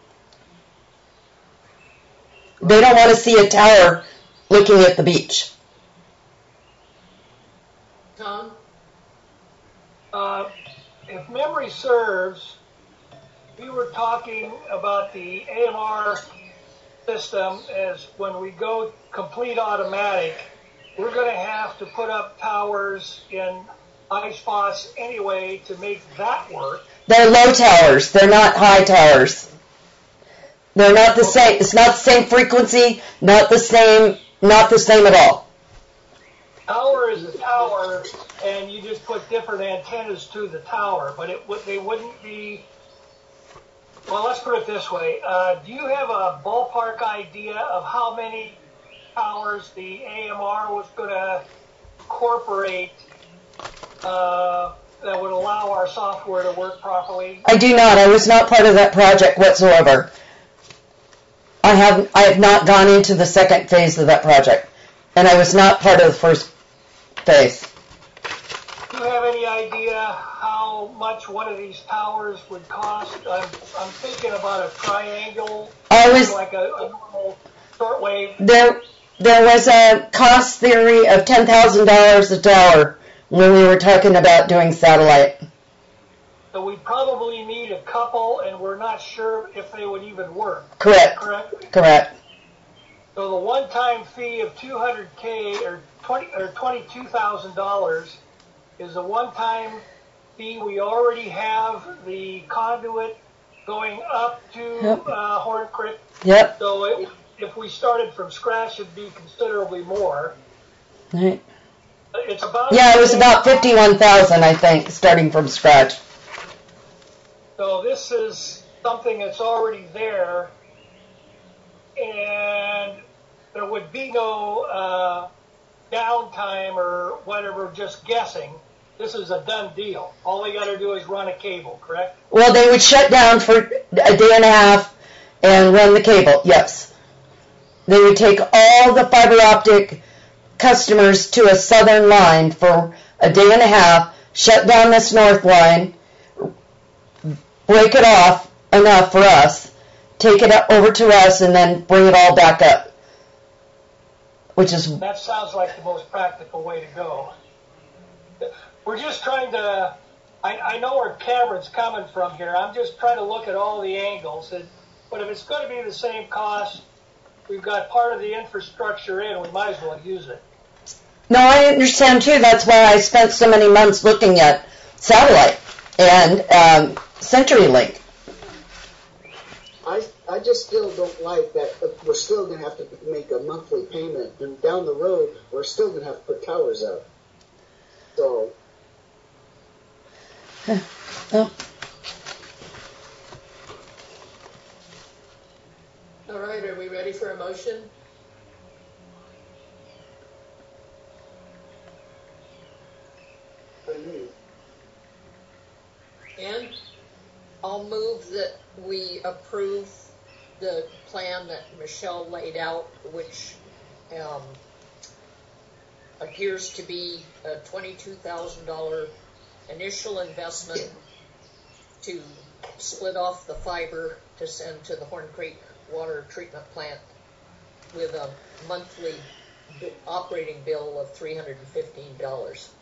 They don't want to see a tower looking at the beach. Tom? Uh, if memory serves, we were talking about the A M R system as when we go complete automatic, we're going to have to put up towers in I S P O S anyway to make that work. They're low towers. They're not high towers. They're not the same. It's not the same frequency. Not the same. Not the same at all. Tower is a tower, and you just put different antennas to the tower, but it would they wouldn't be Well, let's put it this way. Uh, do you have a ballpark idea of how many towers the A M R was going to incorporate uh, that would allow our software to work properly? I do not. I was not part of that project whatsoever. I have I have not gone into the second phase of that project, and I was not part of the first phase. Do you have any idea how much one of these towers would cost? I'm, I'm thinking about a triangle, I was like a, a normal shortwave. there. There was a cost theory of ten thousand dollars a tower when we were talking about doing satellite. So we probably need a couple, and we're not sure if they would even work. Correct. Correct. Correct. So the one-time fee of two hundred K or twenty or twenty-two thousand dollars is a one-time fee. We already have the conduit going up to Yep. uh, Horn Creek. Yep. So it, if we started from scratch, it'd be considerably more. Right. It's about Yeah, it was about fifty-one thousand, I think, starting from scratch. So this is something that's already there, and there would be no uh, downtime or whatever, just guessing. This is a done deal. All they got to do is run a cable, correct? Well, they would shut down for a day and a half and run the cable, yes. They would take all the fiber optic customers to a southern line for a day and a half, shut down this north line, break it off enough for us, take it over to us, and then bring it all back up. Which is... That sounds like the most practical way to go. We're just trying to... I, I know where Cameron's coming from here. I'm just trying to look at all the angles. And, but if it's going to be the same cost, we've got part of the infrastructure in, we might as well use it. No, I understand too. That's why I spent so many months looking at satellite and um, CenturyLink. I, I just still don't like that uh, we're still going to have to make a monthly payment, and down the road, we're still going to have to put towers up. So... Oh. All right, are we ready for a motion? Ann? I'll move that we approve the plan that Michelle laid out, which um, appears to be a twenty-two thousand dollars initial investment to split off the fiber to send to the Horn Creek Water Treatment Plant with a monthly operating bill of three hundred fifteen dollars.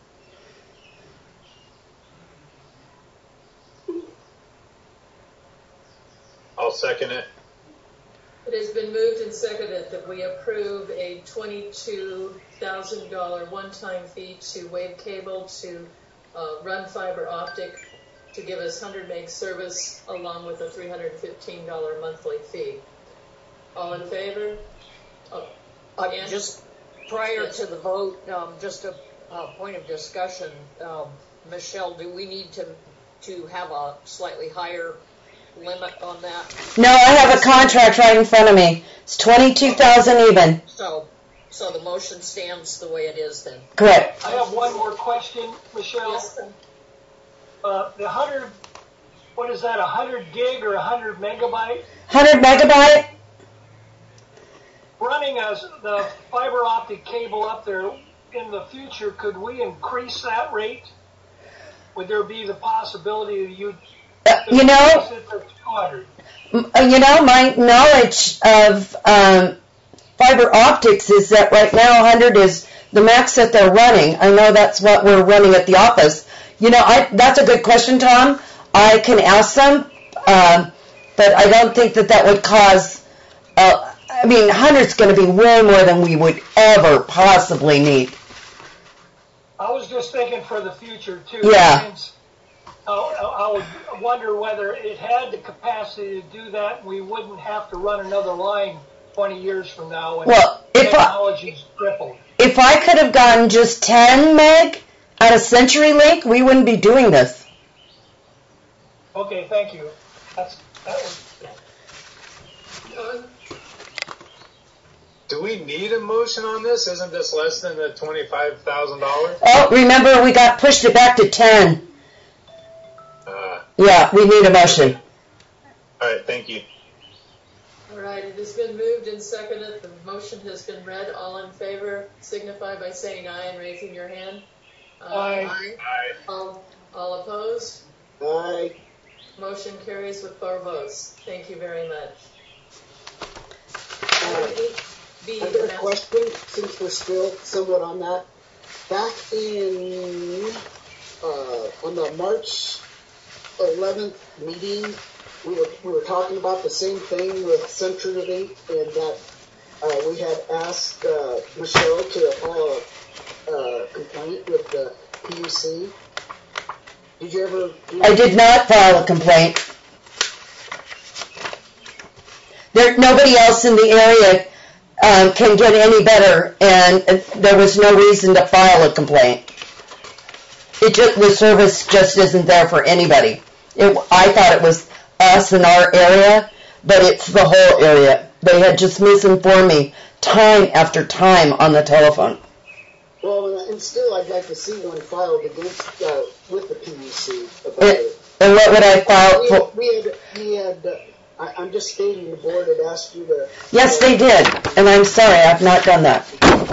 I'll second it. It has been moved and seconded that we approve a twenty-two thousand dollars one-time fee to Wave Cable to uh, run fiber optic to give us one hundred meg service along with a three hundred fifteen dollars monthly fee. All in favor? Oh, Uh, Ann? just prior Yes. to the vote, um, just a, a point of discussion, um, Michelle, do we need to to have a slightly higher limit on that? No, I have a contract right in front of me. It's twenty-two thousand even. So, so the motion stands the way it is then. Correct. I have one more question, Michelle. Yes. Uh, the hundred, what is that, a hundred gig or a hundred megabyte? one hundred megabyte? Running as the fiber optic cable up there in the future, could we increase that rate? Would there be the possibility that you Uh, you know, increase it to two hundred? m- uh, you know, my knowledge of um, fiber optics is that right now one hundred is the max that they're running. I know that's what we're running at the office. You know, I, that's a good question, Tom. I can ask them, um, but I don't think that that would cause, uh, I mean, one hundred is going to be way more than we would ever possibly need. I was just thinking for the future too. Yeah. Since, uh, I would wonder whether it had the capacity to do that. We wouldn't have to run another line twenty years from now when Well, if I, technology's tripled. if I could have gotten just ten meg out of CenturyLink, we wouldn't be doing this. Okay, thank you. That's That was, Don? Do we need a motion on this? Isn't this less than the twenty-five thousand dollars? Oh, remember we got pushed it back to ten. Uh, Yeah, we need a motion. all right, thank you. All right, it has been moved and seconded. The motion has been read. All in favor signify by saying aye and raising your hand. Uh, Aye. Aye. Aye. All, all opposed? I, Motion carries with four votes. Thank you very much. uh, Item eight B, I've the got a mas- question, since we're still somewhat on that. Back in, uh, on the March eleventh meeting, we were, we were talking about the same thing with CenturyLink, and that, uh, we had asked, uh, Michelle to file a, uh, complaint with the P U C. Did you ever do? I did not file a complaint. There, nobody else in the area um, can get any better, and uh, there was no reason to file a complaint. It just, the service just isn't there for anybody. It, I thought it was us in our area, but it's the whole area. They had just misinformed me time after time on the telephone. Well, and still, I'd like to see one filed against, uh, with the P U C about And, it. and what would I file We for? had, we had, we had uh, I, I'm just stating the board had asked you to. Yes, they did, and I'm sorry, I've not done that.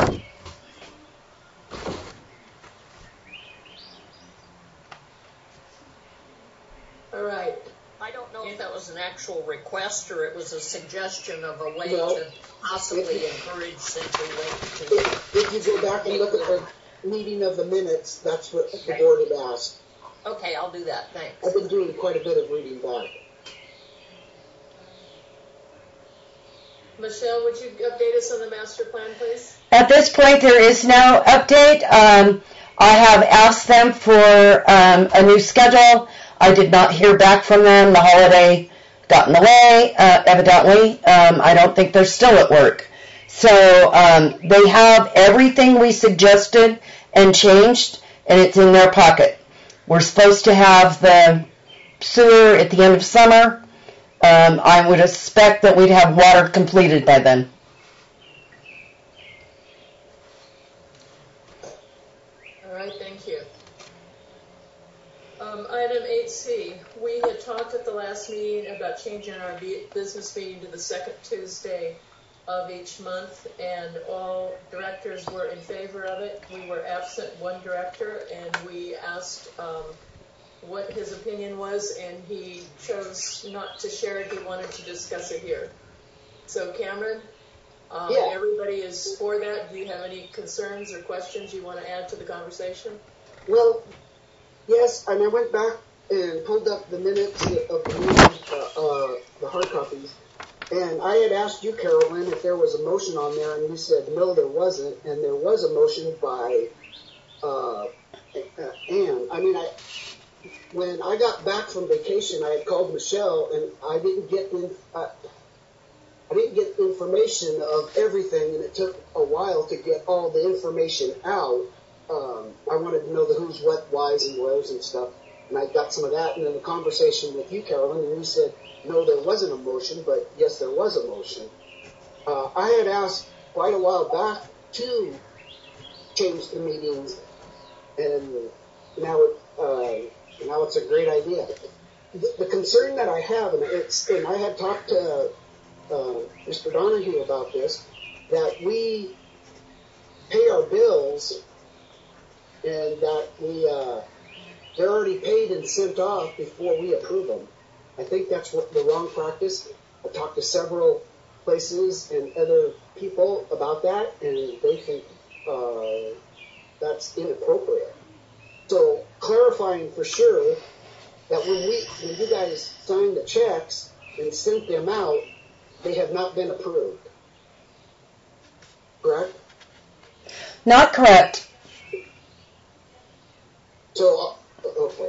All right. I don't know if that was an actual request or it was a suggestion of a way Well, to possibly encourage CenturyLink If, to. if you go back and look at the meeting of the minutes, that's what the board had asked. Okay, I'll do that, thanks. I've been doing quite a bit of reading back. Michelle, would you update us on the master plan, please? At this point, there is no update. Um, I have asked them for um, a new schedule. I did not hear back from them. The holiday got in the way, uh, evidently. Um, I don't think they're still at work. So um, they have everything we suggested and changed, and it's in their pocket. We're supposed to have the sewer at the end of summer. Um, I would expect that we'd have water completed by then. All right, thank you. Um, item eight C, we had talked at the last meeting about changing our be- business meeting to the second Tuesday of each month, and all directors were in favor of it. We were absent one director, and we asked um, what his opinion was, and he chose not to share it. He wanted to discuss it here. So Cameron, um, Yeah. everybody is for that. Do you have any concerns or questions you want to add to the conversation? Well, yes, and I went back and pulled up the minutes of the meeting, uh, uh, the hard copies, and I had asked you, Carolyn, if there was a motion on there, and you said no, there wasn't, and there was a motion by uh, uh, Ann. I mean, I. When I got back from vacation, I had called Michelle, and I didn't get in, uh, I didn't get information of everything, and it took a while to get all the information out. Um, I wanted to know the who's, what, whys, and wheres and stuff, and I got some of that. And then the conversation with you, Carolyn, and you said no, there wasn't a motion, but yes, there was a motion. Uh, I had asked quite a while back to change the meetings, and now it. Uh, Now it's a great idea. The, the concern that I have, and it's, and I had talked to uh, Mister Donahue about this, that we pay our bills, and that we uh, they're already paid and sent off before we approve them. I think that's what the wrong practice. I talked to several places and other people about that, and they think uh, that's inappropriate. So clarifying for sure that when we, when you guys signed the checks and sent them out, they have not been approved. Correct? Not correct. So, uh, okay.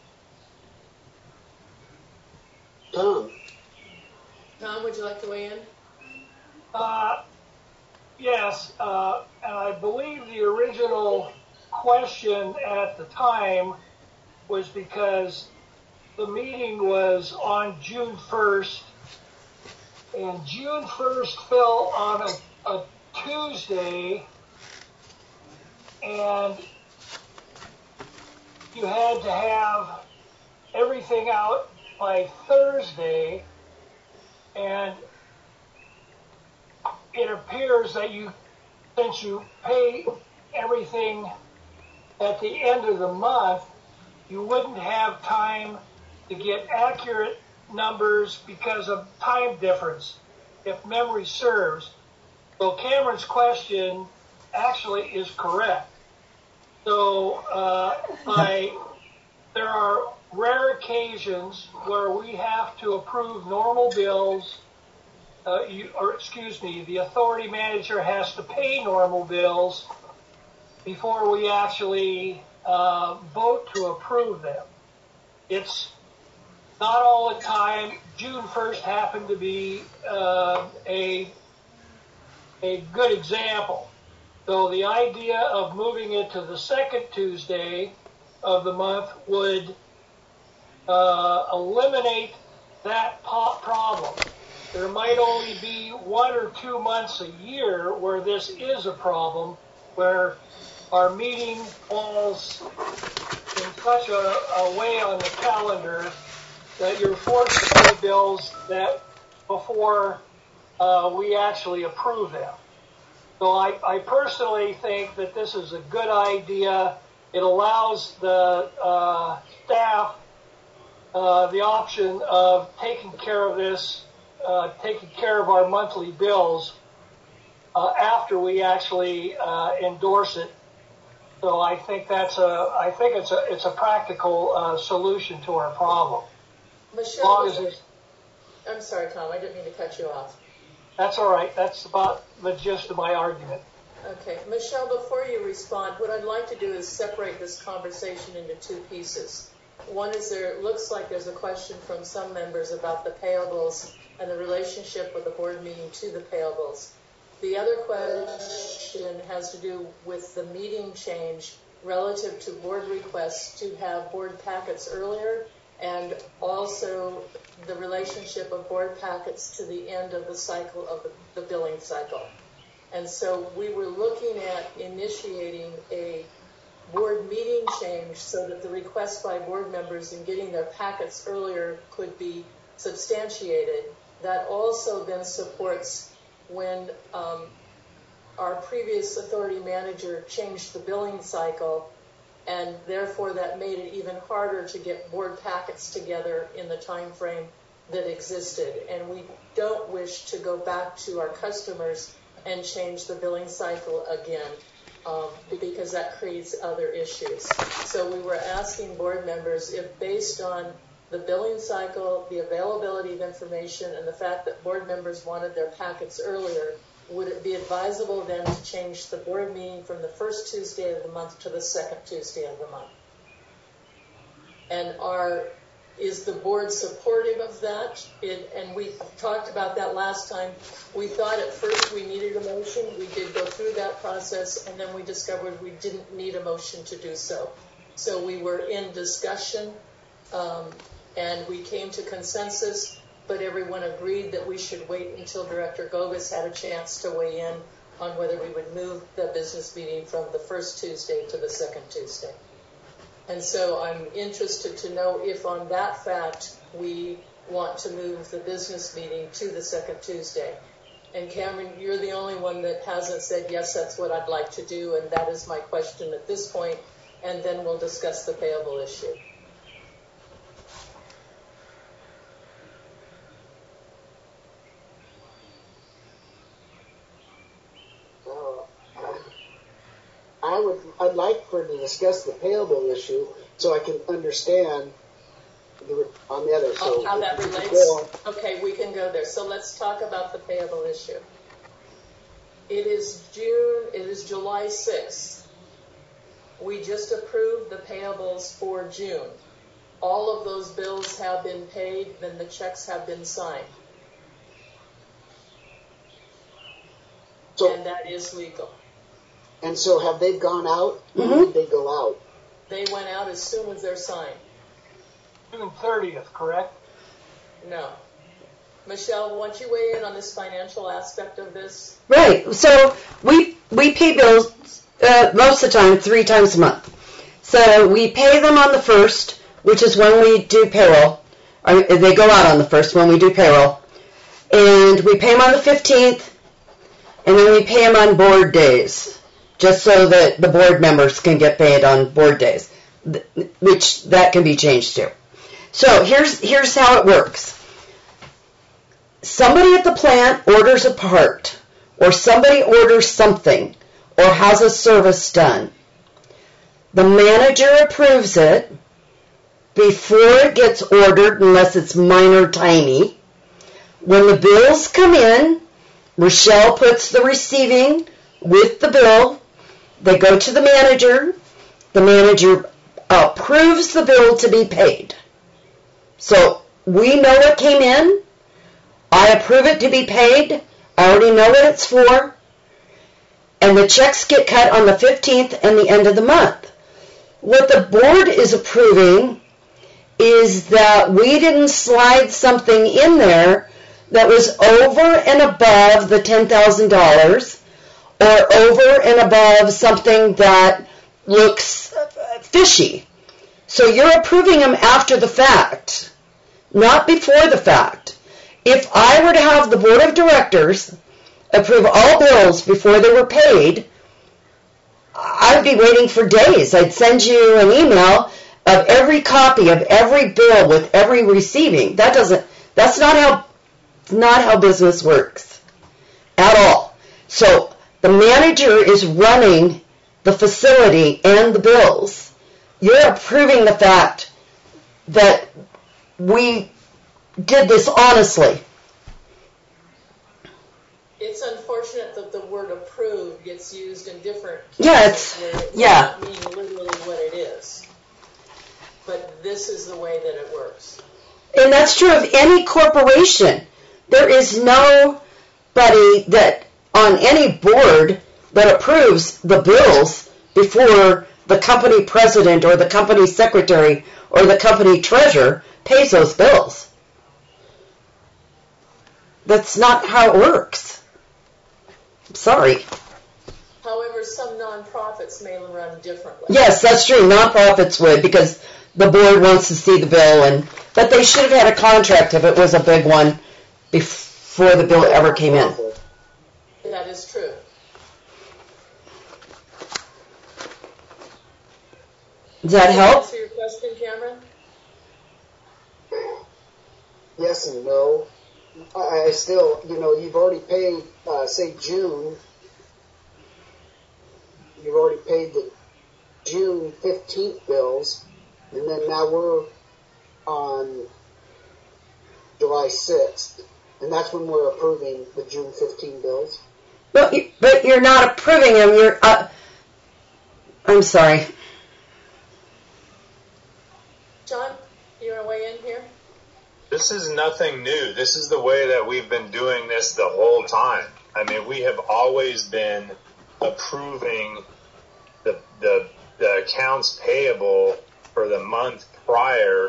Tom, Tom, would you like to weigh in? Uh, yes, uh, and I believe the original question at the time was because the meeting was on June first, and June first fell on a, a Tuesday, and you had to have everything out by Thursday, and it appears that you, since you pay everything at the end of the month, you wouldn't have time to get accurate numbers because of time difference, if memory serves. So Cameron's question actually is correct. So uh, I, there are rare occasions where we have to approve normal bills, uh, you, or excuse me, the authority manager has to pay normal bills before we actually uh, vote to approve them. It's not all the time. June first happened to be uh, a, a good example. So the idea of moving it to the second Tuesday of the month would uh, eliminate that po- problem. There might only be one or two months a year where this is a problem, where our meeting falls in such a, a way on the calendar that you're forced to pay bills that before uh, we actually approve them. So I, I personally think that this is a good idea. It allows the uh, staff uh, the option of taking care of this, uh, taking care of our monthly bills uh, after we actually uh, endorse it. So I think that's a, I think it's a, it's a practical uh, solution to our problem. Michelle, As long as it's, I'm sorry, Tom, I didn't mean to cut you off. that's all right. That's about the gist of my argument. Okay. Michelle, before you respond, what I'd like to do is separate this conversation into two pieces. One is there, it looks like there's a question from some members about the payables and the relationship of the board meeting to the payables. The other question has to do with the meeting change relative to board requests to have board packets earlier, and also the relationship of board packets to the end of the cycle of the, the billing cycle. And so we were looking at initiating a board meeting change so that the request by board members in getting their packets earlier could be substantiated. That also then supports when um, our previous authority manager changed the billing cycle, and therefore that made it even harder to get board packets together in the time frame that existed. And we don't wish to go back to our customers and change the billing cycle again, um, because that creates other issues. So we were asking board members if, based on the billing cycle, the availability of information, and the fact that board members wanted their packets earlier, would it be advisable then to change the board meeting from the first Tuesday of the month to the second Tuesday of the month? And are, is the board supportive of that? It, and we talked about that last time. We thought at first we needed a motion. We did go through that process, and then we discovered we didn't need a motion to do so. So we were in discussion, um, and we came to consensus, but everyone agreed that we should wait until Director Gogas had a chance to weigh in on whether we would move the business meeting from the first Tuesday to the second Tuesday. And so I'm interested to know if on that fact we want to move the business meeting to the second Tuesday. And Cameron, you're the only one that hasn't said, yes, that's what I'd like to do, and that is my question at this point, and then we'll discuss the payable issue. I would, I'd like for to discuss the payable issue so I can understand the, on the other. So oh, how that relates? Okay, we can go there. So let's talk about the payable issue. It is June, it is July sixth. We just approved the payables for June. All of those bills have been paid, then the checks have been signed. So, and that is legal. And so have they gone out? Mm-hmm. Or did they go out? They went out as soon as they're signed. June thirtieth, correct? No. Michelle, won't you weigh in on this financial aspect of this? Right. So we we pay bills uh, most of the time three times a month. So we pay them on the first, which is when we do payroll. Or they go out on the first when we do payroll, and we pay them on the fifteenth, and then we pay them on board days, just so that the board members can get paid on board days, which that can be changed too. So here's here's how it works. Somebody at the plant orders a part, or somebody orders something, or has a service done. The manager approves it before it gets ordered, unless it's minor tiny. When the bills come in, Rochelle puts the receiving with the bill. They go to the manager. The manager approves the bill to be paid. So we know what came in. I approve it to be paid. I already know what it's for. And the checks get cut on the fifteenth and the end of the month. What the board is approving is that we didn't slide something in there that was over and above the ten thousand dollars, or over and above something that looks fishy. So you're approving them after the fact, not before the fact. If I were to have the board of directors approve all bills before they were paid, I would be waiting for days. I'd send you an email of every copy of every bill with every receiving. That doesn't, that's not how, not how business works at all. So the manager is running the facility and the bills. You're approving the fact that we did this honestly. It's unfortunate that the word approve gets used in different cases Yeah, it's, where it yeah. does not mean literally what it is. But this is the way that it works. And that's true of any corporation. There is nobody that on any board that approves the bills before the company president or the company secretary or the company treasurer pays those bills. That's not how it works. I'm sorry. However, some nonprofits may run differently. Yes, that's true. Nonprofits would, because the board wants to see the bill, and but they should have had a contract if it was a big one before the bill ever came in. That is true. Does that Does help? answer your question, Cameron? Yes and no. I, I still, you know, you've already paid, uh, say June. You've already paid the June fifteenth bills, and then now we're on July sixth, and that's when we're approving the June fifteenth bills. But you, but you're not approving them. You're. Uh, I'm sorry. John, you want to weigh in here? This is nothing new. This is the way that we've been doing this the whole time. I mean, we have always been approving the the, the accounts payable for the month prior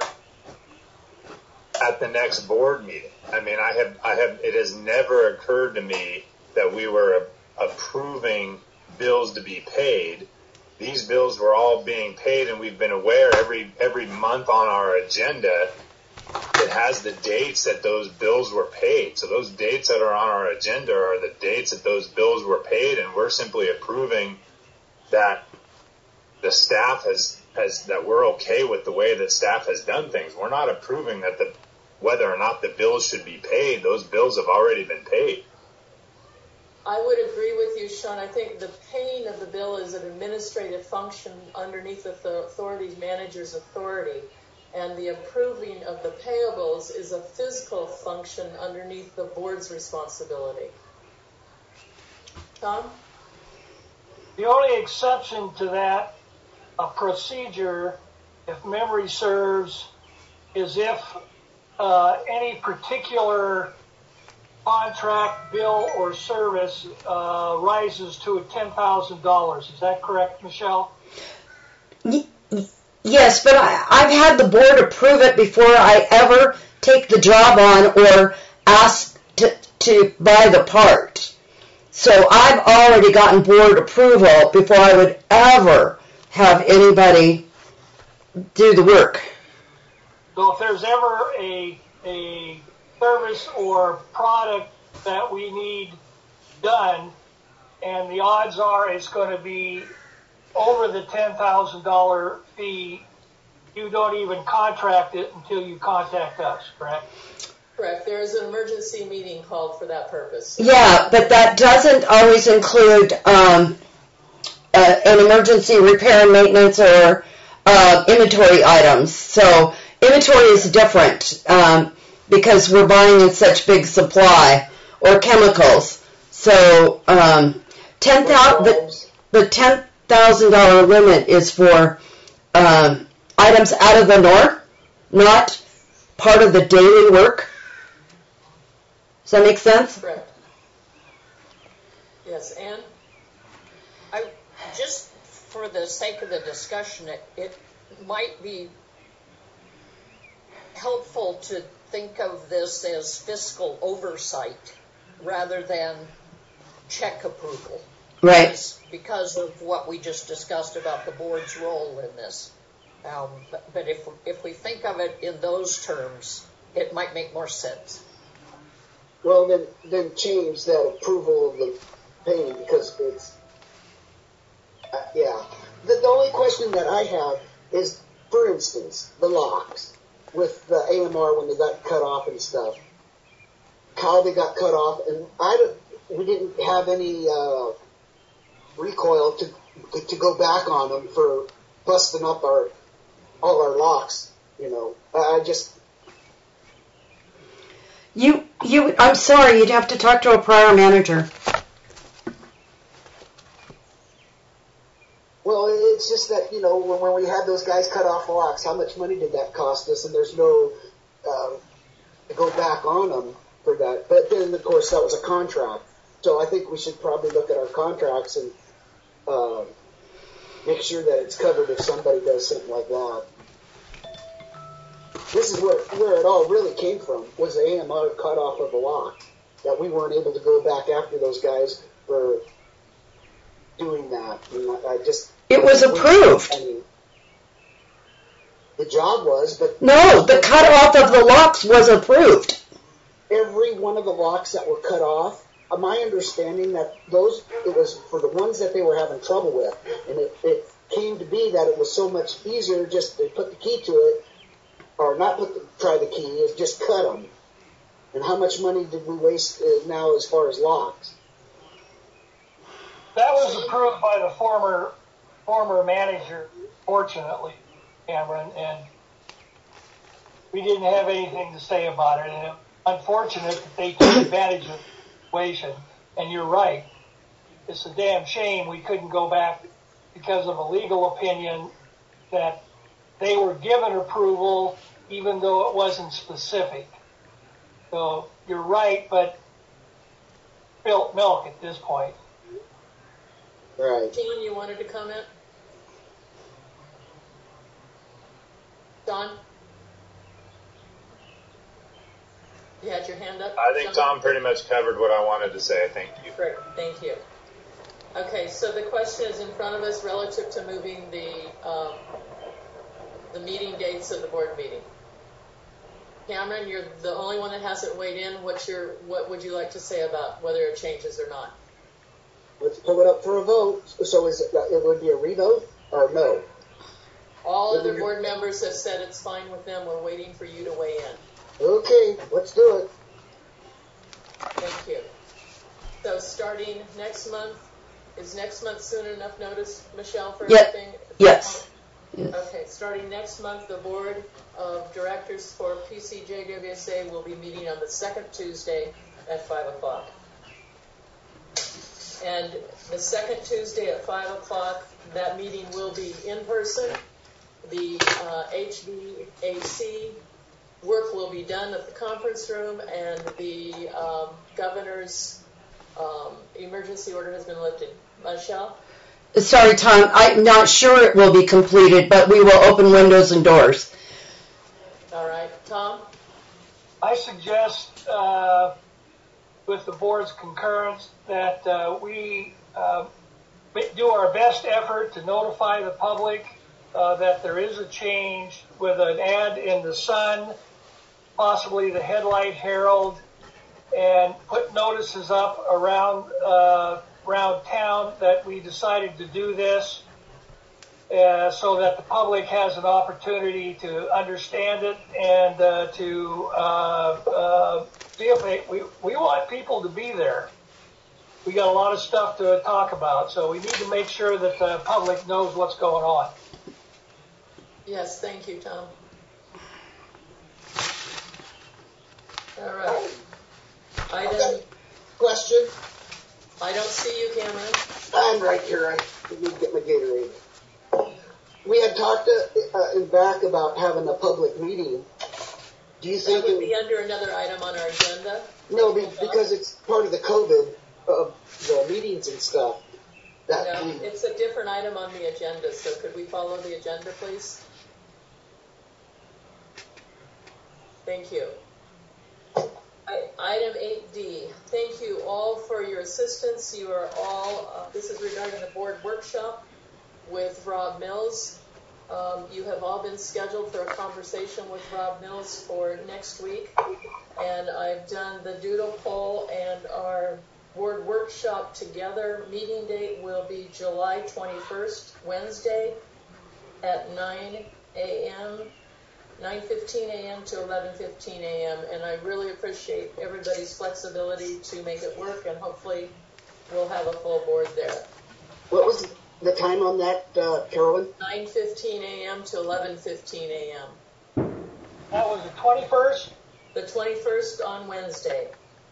at the next board meeting. I mean, I have, I have, it has never occurred to me that we were approving bills to be paid. These bills were all being paid, and we've been aware every every month on our agenda it has the dates that those bills were paid. So those dates that are on our agenda are the dates that those bills were paid, and we're simply approving that the staff has, has that we're okay with the way that staff has done things. We're not approving that the whether or not the bills should be paid. Those bills have already been paid. I would agree with you, Sean. I think the paying of the bill is an administrative function underneath the authority's manager's authority, and the approving of the payables is a physical function underneath the board's responsibility. Tom? The only exception to that a procedure, if memory serves, is if uh, any particular contract, bill, or service uh, rises to ten thousand dollars. Is that correct, Michelle? Yes, but I, I've had the board approve it before I ever take the job on or ask to, to buy the part. So I've already gotten board approval before I would ever have anybody do the work. So if there's ever a, a service or product that we need done, and the odds are it's going to be over the ten thousand dollars fee, you don't even contract it until you contact us, correct? Correct. There is an emergency meeting called for that purpose. Yeah, but that doesn't always include um, uh, an emergency repair and maintenance or uh, inventory items. So inventory is different um, because we're buying in such big supply, or chemicals. So um, ten thousand the, the ten thousand dollar limit is for um, items out of the north, not part of the daily work. Does that make sense? Correct. Yes, Ann? I, just for the sake of the discussion, it, it might be helpful to think of this as fiscal oversight rather than check approval. Right. Because, because of what we just discussed about the board's role in this. Um, but, but if, if we think of it in those terms, it might make more sense. Well, then, then change that approval of the painting because it's, uh, yeah. The, the only question that I have is, for instance, the locks with the A M R when they got cut off and stuff. How they got cut off, and I don't, we didn't have any uh, recoil to to go back on them for busting up our all our locks. You know, I just. You, you, I'm sorry, you'd have to talk to a prior manager. Well, it's just that, you know, when, when we had those guys cut off locks, how much money did that cost us? And there's no, uh, to go back on them for that. But then, of course, that was a contract. So I think we should probably look at our contracts and, uh, make sure that it's covered if somebody does something like that. This is where, where it all really came from, was the A M R cut off of the lock. That we weren't able to go back after those guys for doing that. And I, I just... It was approved. I mean, the job was, but... No, the cut off of the locks was approved. Every one of the locks that were cut off, uh, my understanding that those, it was for the ones that they were having trouble with. And it, it came to be that it was so much easier just to put the key to it, or not put the, try the key, is just cut them. And how much money did we waste uh, now as far as locks? That was approved by the former former manager, fortunately, Cameron, and we didn't have anything to say about it. And it's unfortunate that they took advantage of the situation. And you're right. It's a damn shame we couldn't go back because of a legal opinion that they were given approval even though it wasn't specific. So you're right, but spilt milk at this point. Right. Jean, you wanted to comment? Don? You had your hand up? I think Tom pretty much covered what I wanted to say. Thank you. Great, thank you. Okay, so the question is in front of us relative to moving the um, the meeting dates of the board meeting. Cameron, you're the only one that hasn't weighed in. What's your what would you like to say about whether it changes or not? Let's pull it up for a vote. So is it, it would be a revote or no? All other board members have said it's fine with them. We're waiting for you to weigh in. Okay, let's do it. Thank you. So starting next month, is next month soon enough notice, Michelle, for Yep. everything? Yes. Yes. Okay, starting next month, the board of directors for P C J W S A will be meeting on the second Tuesday at five o'clock. And the second Tuesday at five o'clock, that meeting will be in person. The uh, H V A C work will be done at the conference room, and the um, governor's um, emergency order has been lifted. Michelle? Sorry, Tom, I'm not sure it will be completed, but we will open windows and doors. All right, Tom? I suggest, uh, with the board's concurrence, that uh, we uh, do our best effort to notify the public uh, that there is a change with an ad in the Sun, possibly the Headlight Herald, and put notices up around uh, around town that we decided to do this, uh, so that the public has an opportunity to understand it and uh, to uh, uh, see if they, we, we want people to be there. We got a lot of stuff to talk about, so we need to make sure that the public knows what's going on. Yes, thank you, Tom. All right. Item, Question? I don't see you, Cameron. I'm right here. I need to get my Gatorade. We had talked uh, uh, in back about having a public meeting. Do you That think would it, be under another item on our agenda. no, be- because it's part of the COVID of the meetings and stuff. That No, we- it's a different item on the agenda, so could we follow the agenda, please? Thank you. I- Item eight D, thank you all for your assistance. You are all, uh, this is regarding the board workshop with Rob Mills. Um, you have all been scheduled for a conversation with Rob Mills for next week. And I've done the doodle poll, and our board workshop together meeting date will be July twenty-first, Wednesday at nine a.m. nine fifteen a.m. to eleven fifteen a.m. And I really appreciate everybody's flexibility to make it work, and hopefully we'll have a full board there. what was the time on that, uh, Carolyn? nine fifteen a.m. to eleven fifteen a.m. That was the twenty-first? The twenty-first on Wednesday.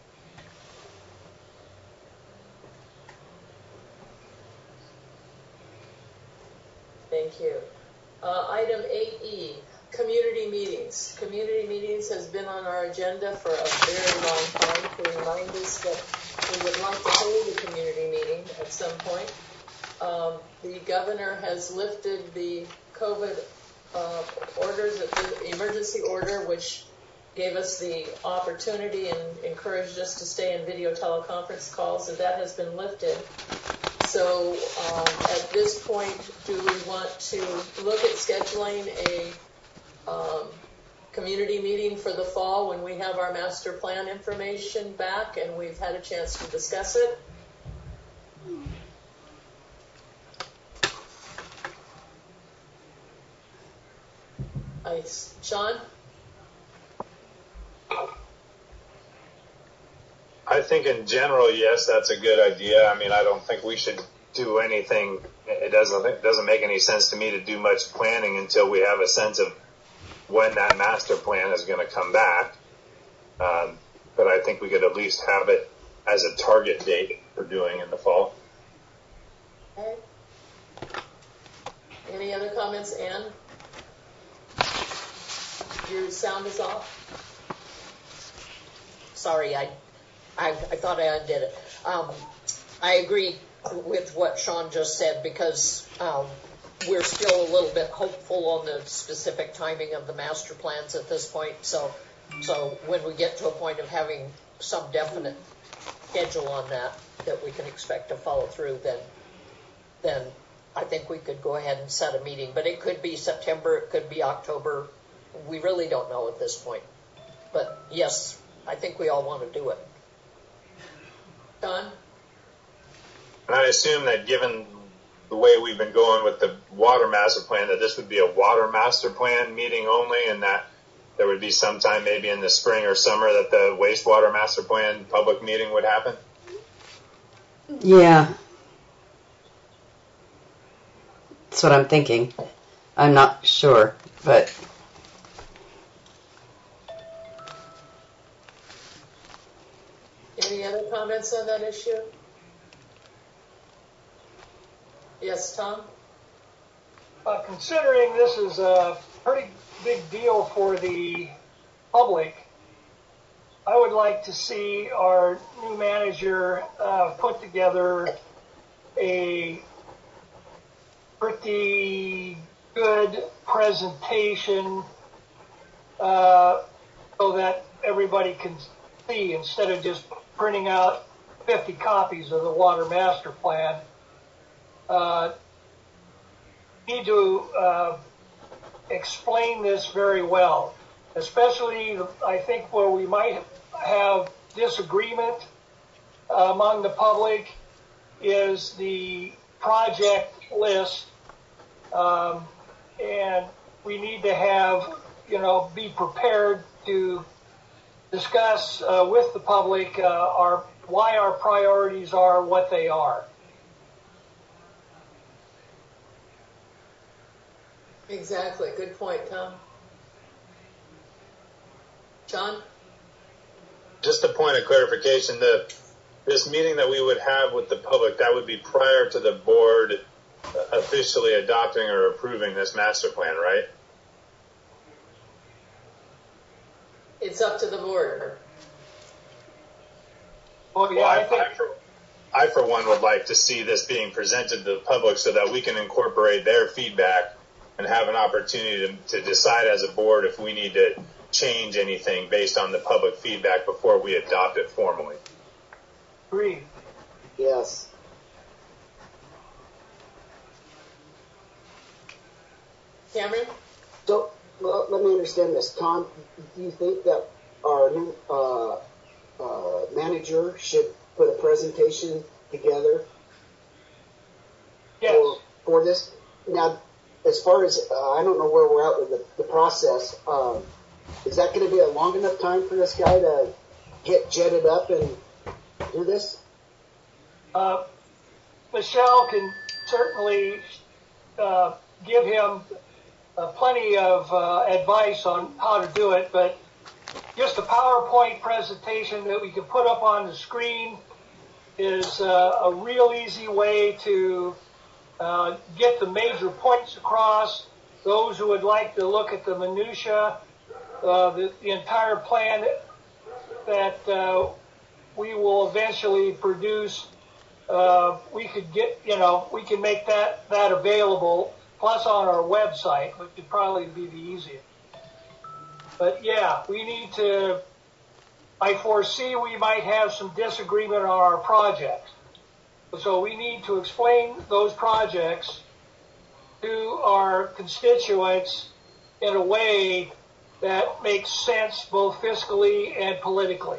Thank you. Uh, item eight E, community meetings. Community meetings has been on our agenda for a very long time to remind us that we would like to hold a community meeting at some point. Um, the governor has lifted the COVID uh, orders, the emergency order, which gave us the opportunity and encouraged us to stay in video teleconference calls, and that has been lifted. So um, at this point, do we want to look at scheduling a um, community meeting for the fall when we have our master plan information back and we've had a chance to discuss it? I, Sean? I think in general, yes, that's a good idea. I mean, I don't think we should do anything. It doesn't it doesn't make any sense to me to do much planning until we have a sense of when that master plan is going to come back. Um, but I think we could at least have it as a target date for doing in the fall. Okay. Any other comments, Ann? Your sound is off. Sorry, I, I, I thought I undid it. Um, I agree with what Sean just said because um, we're still a little bit hopeful on the specific timing of the master plans at this point. So, so when we get to a point of having some definite schedule on that that we can expect to follow through, then, then I think we could go ahead and set a meeting. But it could be September, it could be October. We really don't know at this point. But yes, I think we all want to do it. Don? And I assume that given the way we've been going with the water master plan, that this would be a water master plan meeting only, and that there would be sometime maybe in the spring or summer that the wastewater master plan public meeting would happen? Yeah. That's what I'm thinking. I'm not sure, but... Any other comments on that issue? Yes, Tom? Uh, considering this is a pretty big deal for the public, I would like to see our new manager uh, put together a pretty good presentation uh, so that everybody can see instead of just printing out fifty copies of the water master plan. Uh, need to uh, explain this very well, especially I think where we might have disagreement uh, among the public is the project list, um, and we need to have, you know, be prepared to discuss uh, with the public uh, our why our priorities are what they are. Exactly. Good point, Tom. John? Just a point of clarification, the this meeting that we would have with the public, that would be prior to the board officially adopting or approving this master plan, right? It's up to the board. Oh yeah, Well, I, I think. I, for, I, for one, would like to see this being presented to the public so that we can incorporate their feedback and have an opportunity to, to decide as a board if we need to change anything based on the public feedback before we adopt it formally. Agreed. Yes. Cameron? So, well, let me understand this. Tom, do you think that our new uh, uh, manager should put a presentation together Yes. for, for this? Now, as far as, uh, I don't know where we're at with the, the process, um, is that going to be a long enough time for this guy to get jetted up and do this? Uh, Michelle can certainly uh, give him uh, plenty of uh, advice on how to do it, but just a PowerPoint presentation that we can put up on the screen is uh, a real easy way to uh, get the major points across. Those who would like to look at the minutia, uh, the, the entire plan that uh, we will eventually produce, uh, we could get, you know, we can make that, that available, plus on our website, which would probably be the easiest. But yeah, we need to, I foresee we might have some disagreement on our projects. So we need to explain those projects to our constituents in a way that makes sense both fiscally and politically.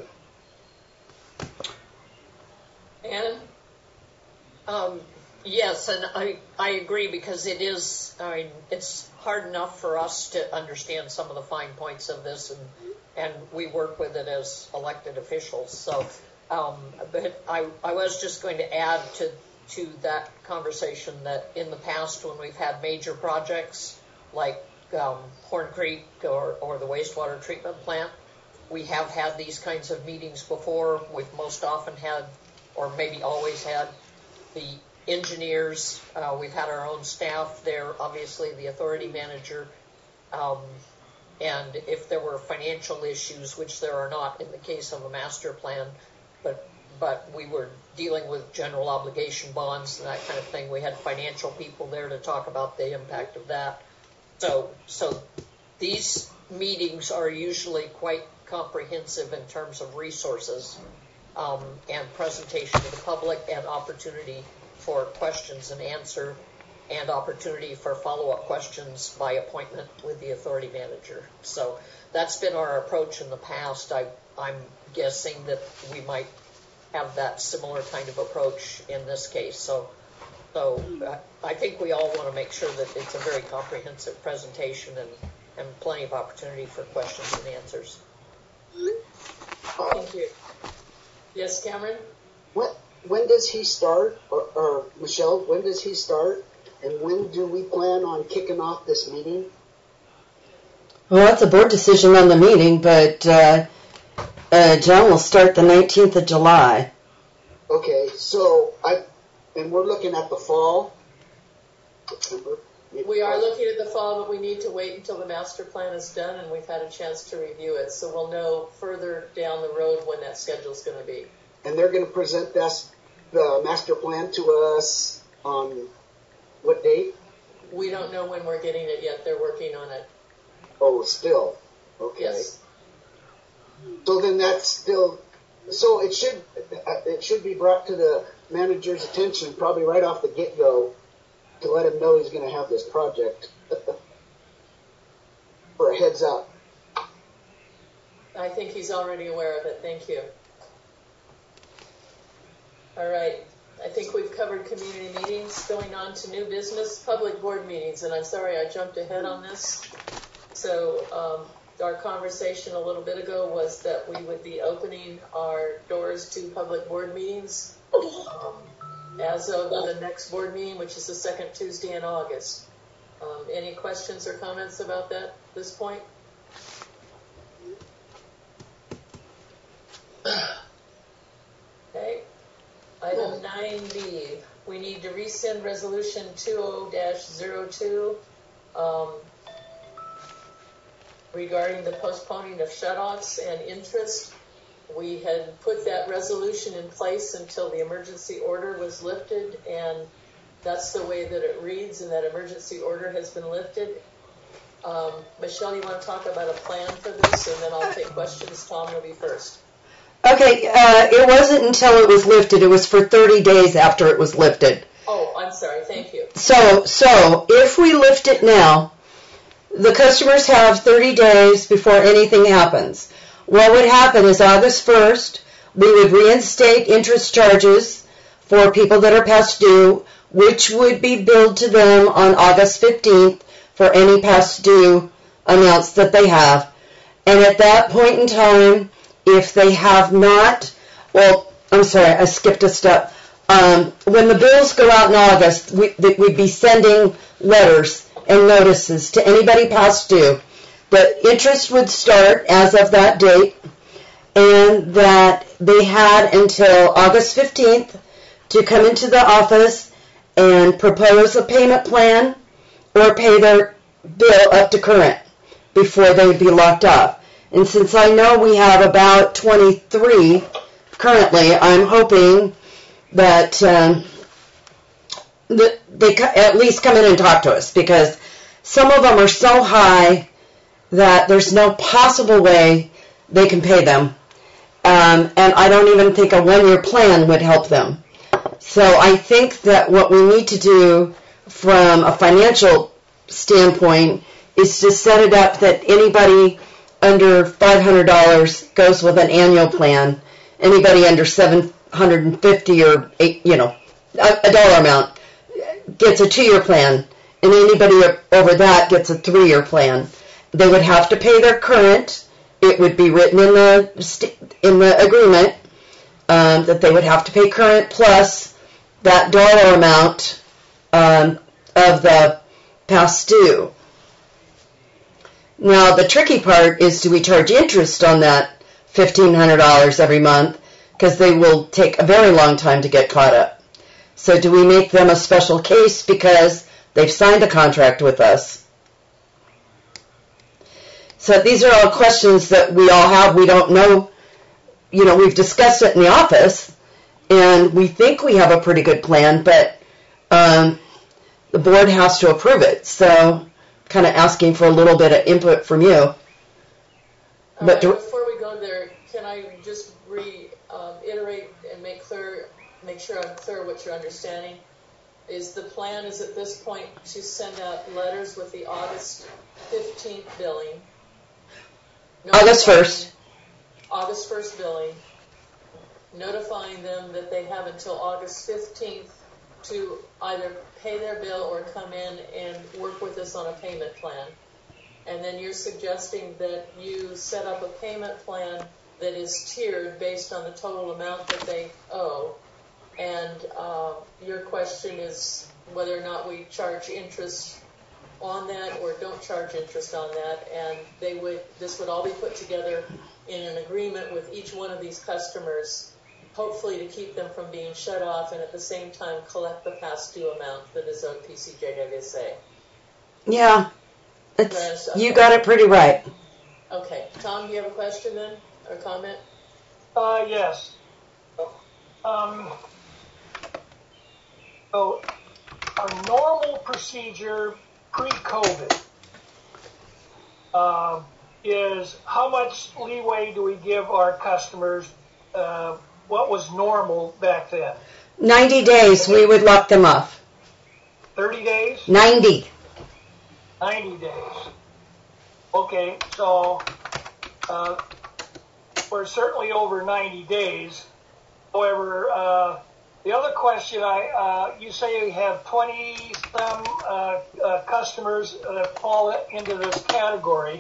Ann? Um, yes, and I, I agree because it is, I mean, it's hard enough for us to understand some of the fine points of this, and, and we work with it as elected officials. So, um, but I, I was just going to add to, to that conversation that in the past when we've had major projects like um, Horn Creek or, or the wastewater treatment plant, we have had these kinds of meetings before. We've most often had, or maybe always had, the engineers. Uh, we've had our own staff there, obviously the authority manager. Um, and if there were financial issues, which there are not in the case of a master plan, but but we were dealing with general obligation bonds and that kind of thing, we had financial people there to talk about the impact of that. So, so these meetings are usually quite comprehensive in terms of resources um, and presentation to the public and opportunity for questions and answer and opportunity for follow-up questions by appointment with the authority manager. So that's been our approach in the past. I, I'm guessing that we might have that similar kind of approach in this case. So, so uh, I think we all want to make sure that it's a very comprehensive presentation and, and plenty of opportunity for questions and answers. Thank you. Yes, Cameron? What, when does he start, or, or Michelle, when does he start, and when do we plan on kicking off this meeting? Well, that's a board decision on the meeting, but uh, uh, John will start the nineteenth of July. Okay, so I, and we're looking at the fall. We are looking at the fall, but we need to wait until the master plan is done and we've had a chance to review it. So we'll know further down the road when that schedule is going to be. And they're going to present this, the master plan to us on what date? We don't know when we're getting it yet. They're working on it. Oh, still. Okay. Yes. So then that's still, so it should, it should be brought to the manager's attention probably right off the get-go to let him know he's going to have this project. For a heads up. I think he's already aware of it. Thank you. All right. I think we've covered community meetings. Going on to new business, public board meetings. And I'm sorry I jumped ahead on this. So um, our conversation a little bit ago was that we would be opening our doors to public board meetings um, as of the next board meeting, which is the second Tuesday in August. Um, any questions or comments about that at this point? Okay. Item nine B, we need to rescind resolution two oh dash zero two um, regarding the postponing of shutoffs and interest. We had put that resolution in place until the emergency order was lifted, and that's the way that it reads, and that emergency order has been lifted. Um, Michelle, you want to talk about a plan for this, and then I'll take questions. Tom, you'll be first. Okay, uh, it wasn't until it was lifted. It was for thirty days after it was lifted. Oh, I'm sorry. Thank you. So, so if we lift it now, the customers have thirty days before anything happens. What would happen is August first, we would reinstate interest charges for people that are past due, which would be billed to them on August fifteenth for any past due amounts that they have. And at that point in time, if they have not, well, I'm sorry, I skipped a step. Um, when the bills go out in August, we, we'd be sending letters and notices to anybody past due. The interest would start as of that date, and that they had until August fifteenth to come into the office and propose a payment plan or pay their bill up to current before they would be locked up. And since I know we have about twenty-three currently, I'm hoping that, um, that they at least come in and talk to us, because some of them are so high that there's no possible way they can pay them. Um, and I don't even think a one-year plan would help them. So I think that what we need to do from a financial standpoint is to set it up that anybody under five hundred dollars goes with an annual plan. Anybody under seven hundred fifty or eight, you know, a, a dollar amount gets a two-year plan, and anybody over that gets a three-year plan. They would have to pay their current. It would be written in the in the agreement um, that they would have to pay current plus that dollar amount um, of the past due. Now, the tricky part is, do we charge interest on that fifteen hundred dollars every month? Because they will take a very long time to get caught up. So do we make them a special case because they've signed a contract with us? So these are all questions that we all have. We don't know. You know, we've discussed it in the office, and we think we have a pretty good plan, but um, the board has to approve it. So kind of asking for a little bit of input from you. All but right, do, before we go there, can I just reiterate um, and make clear, make sure I'm clear what you're understanding? Is the plan is at this point to send out letters with the August fifteenth billing. August first. August first billing, notifying them that they have until August fifteenth to either pay their bill or come in and work with us on a payment plan. And then you're suggesting that you set up a payment plan that is tiered based on the total amount that they owe. And uh, your question is whether or not we charge interest on that or don't charge interest on that. And they would, this would all be put together in an agreement with each one of these customers, hopefully to keep them from being shut off, and at the same time collect the past due amount that is owed P C J W S A. Yeah, it's, you got it pretty right. Okay. Tom, do you have a question then, or comment? Uh, yes. Um, so our normal procedure pre-COVID uh, is how much leeway do we give our customers? Uh, what was normal back then? ninety days, we would lock them off. thirty days? ninety. ninety days. Okay, so uh, we're certainly over ninety days. However, uh, the other question, I uh, you say you have twenty some uh, uh, customers that fall into this category.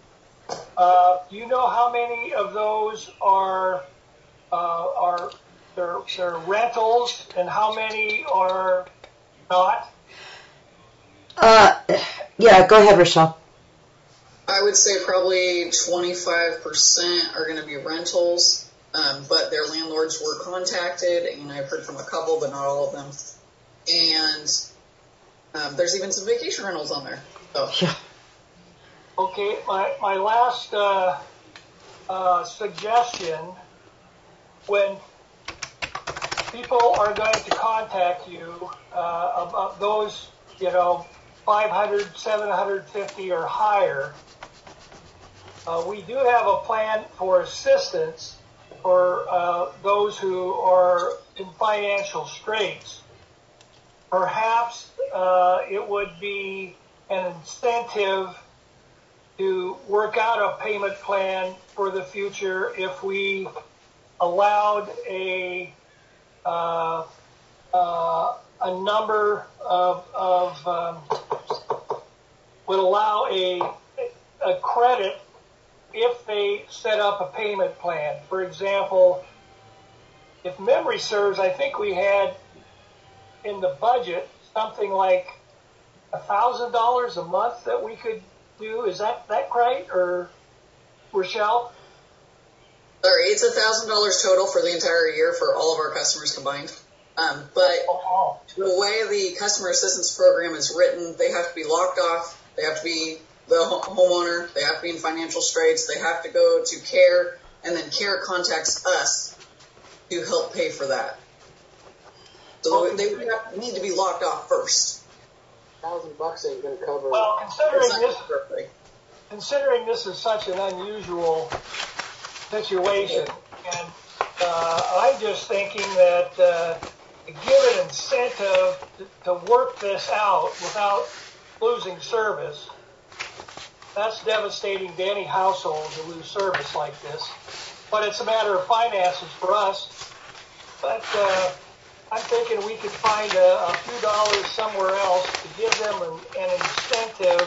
Uh, do you know how many of those are uh, are they're, they're rentals, and how many are not? Uh, yeah, go ahead, Rochelle. I would say probably twenty-five percent are going to be rentals, um, but their landlords were contacted, and I've heard from a couple, but not all of them. And um, there's even some vacation rentals on there. So. Yeah. Okay, my, my last uh, uh, suggestion, when people are going to contact you uh, about those, you know, five hundred, seven hundred fifty or higher, uh, we do have a plan for assistance for uh, those who are in financial straits. Perhaps uh, it would be an incentive to work out a payment plan for the future if we allowed a uh, uh, a number of, of um, would allow a a credit if they set up a payment plan. For example, if memory serves, I think we had in the budget something like a thousand dollars a month that we could do. Is that that right, or Rochelle? Sorry, it's a thousand dollars total for the entire year for all of our customers combined. Um, but Oh. the way the customer assistance program is written, they have to be locked off. They have to be the homeowner. They have to be in financial straits. They have to go to CARE, and then CARE contacts us to help pay for that. So Okay. they would have, need to be locked off first. Thousand bucks ain't gonna cover. Well, It's considering not this, perfect. considering this is such an unusual situation, and uh, I'm just thinking that uh, to give an incentive to, to work this out without losing service, that's devastating to any household to lose service like this. But it's a matter of finances for us. But uh, I'm thinking we could find a, a few dollars somewhere else to give them an, an incentive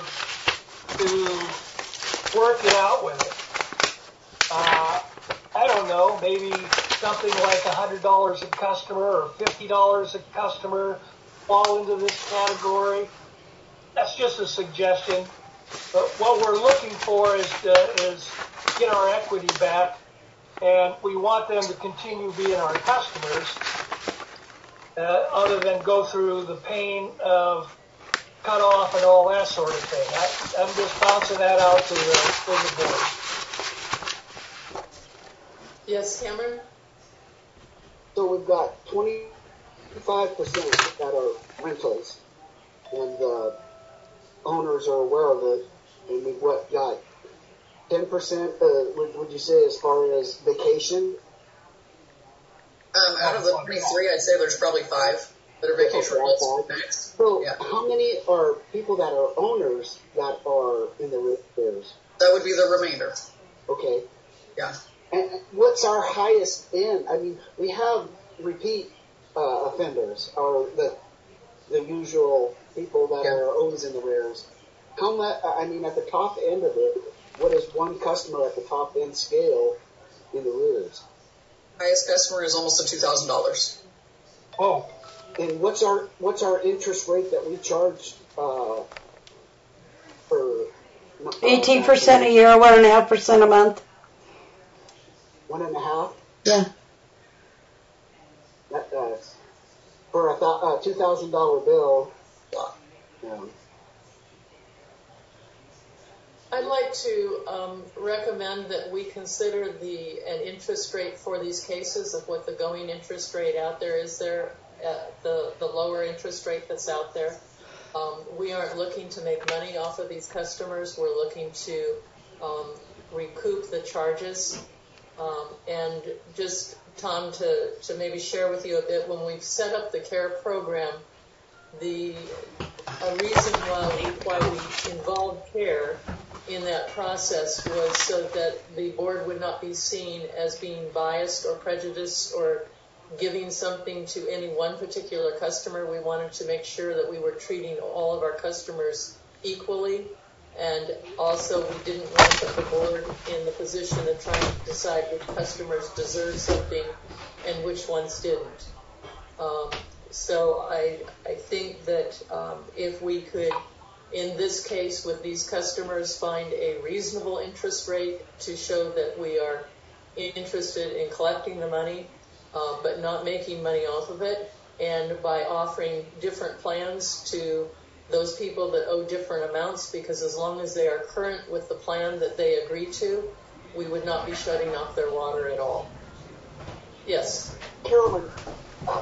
to work it out with it. Uh, I don't know, maybe something like one hundred dollars a customer or fifty dollars a customer fall into this category. That's just a suggestion. But what we're looking for is to, is get our equity back, and we want them to continue being our customers, uh, other than go through the pain of cut off and all that sort of thing. I, I'm just bouncing that out to the, to the board. Yes, Cameron? So we've got twenty-five percent that are rentals, and the owners are aware of it, and we've what, got ten percent, uh, would, would you say, as far as vacation? Um, out of the twenty-three, I'd say there's probably five that are vacation rentals max. So Yeah. how many are people that are owners that are in the repairs? That would be the remainder. Okay. Yeah. And what's our highest end? I mean, we have repeat uh, offenders, or the the usual people that Yeah. are always in the rears. How much? I mean, at the top end of it, what is one customer at the top end scale in the rears? Highest customer is almost a two thousand dollars. Oh, And what's our what's our interest rate that we charge uh, for? uh, eighteen percent a year, one and a half percent a month. One and a half. Yeah. That, uh, for a th- uh, two thousand dollar bill. Yeah. I'd like to um, recommend that we consider the an interest rate for these cases of what the going interest rate out there is there at the, the lower interest rate that's out there. Um, we aren't looking to make money off of these customers. We're looking to um, recoup the charges. Um, and just, Tom, to, to maybe share with you a bit, when we've set up the CARE program, the a reason why we, why we involved CARE in that process was so that the board would not be seen as being biased or prejudiced or giving something to any one particular customer. We wanted to make sure that we were treating all of our customers equally, and also we didn't want to put the board in the position of trying to decide which customers deserved something and which ones didn't. Um, so I, I think that um, if we could, in this case with these customers, find a reasonable interest rate to show that we are interested in collecting the money, Uh, but not making money off of it, and by offering different plans to those people that owe different amounts, because as long as they are current with the plan that they agree to, we would not be shutting off their water at all. Yes? Carolyn, uh,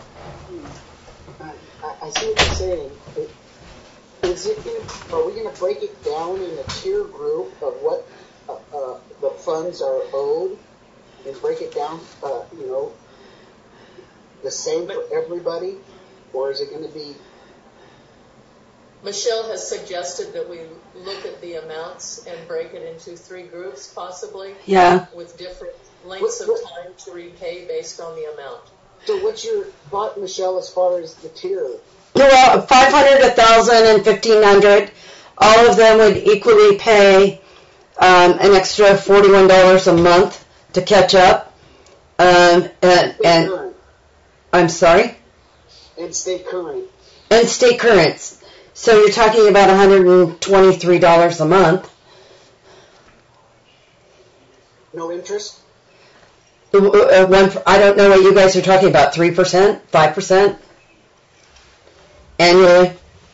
I, I see what you're saying. It, is it gonna, are we going to break it down in a tier group of what uh, uh, the funds are owed and break it down, uh, you know, the same for everybody, or is it going to be? Michelle has suggested that we look at the amounts and break it into three groups, possibly. Yeah. With different lengths of time to repay based on the amount. So what's your thought, Michelle, as far as the tier? Well, five hundred, one thousand, and fifteen hundred. All of them would equally pay um, an extra forty-one dollars a month to catch up. Um, and, and I'm sorry? And stay current. And stay current. So you're talking about one hundred twenty-three dollars a month. No interest? Uh, one, I don't know what you guys are talking about. three percent? five percent? Annually?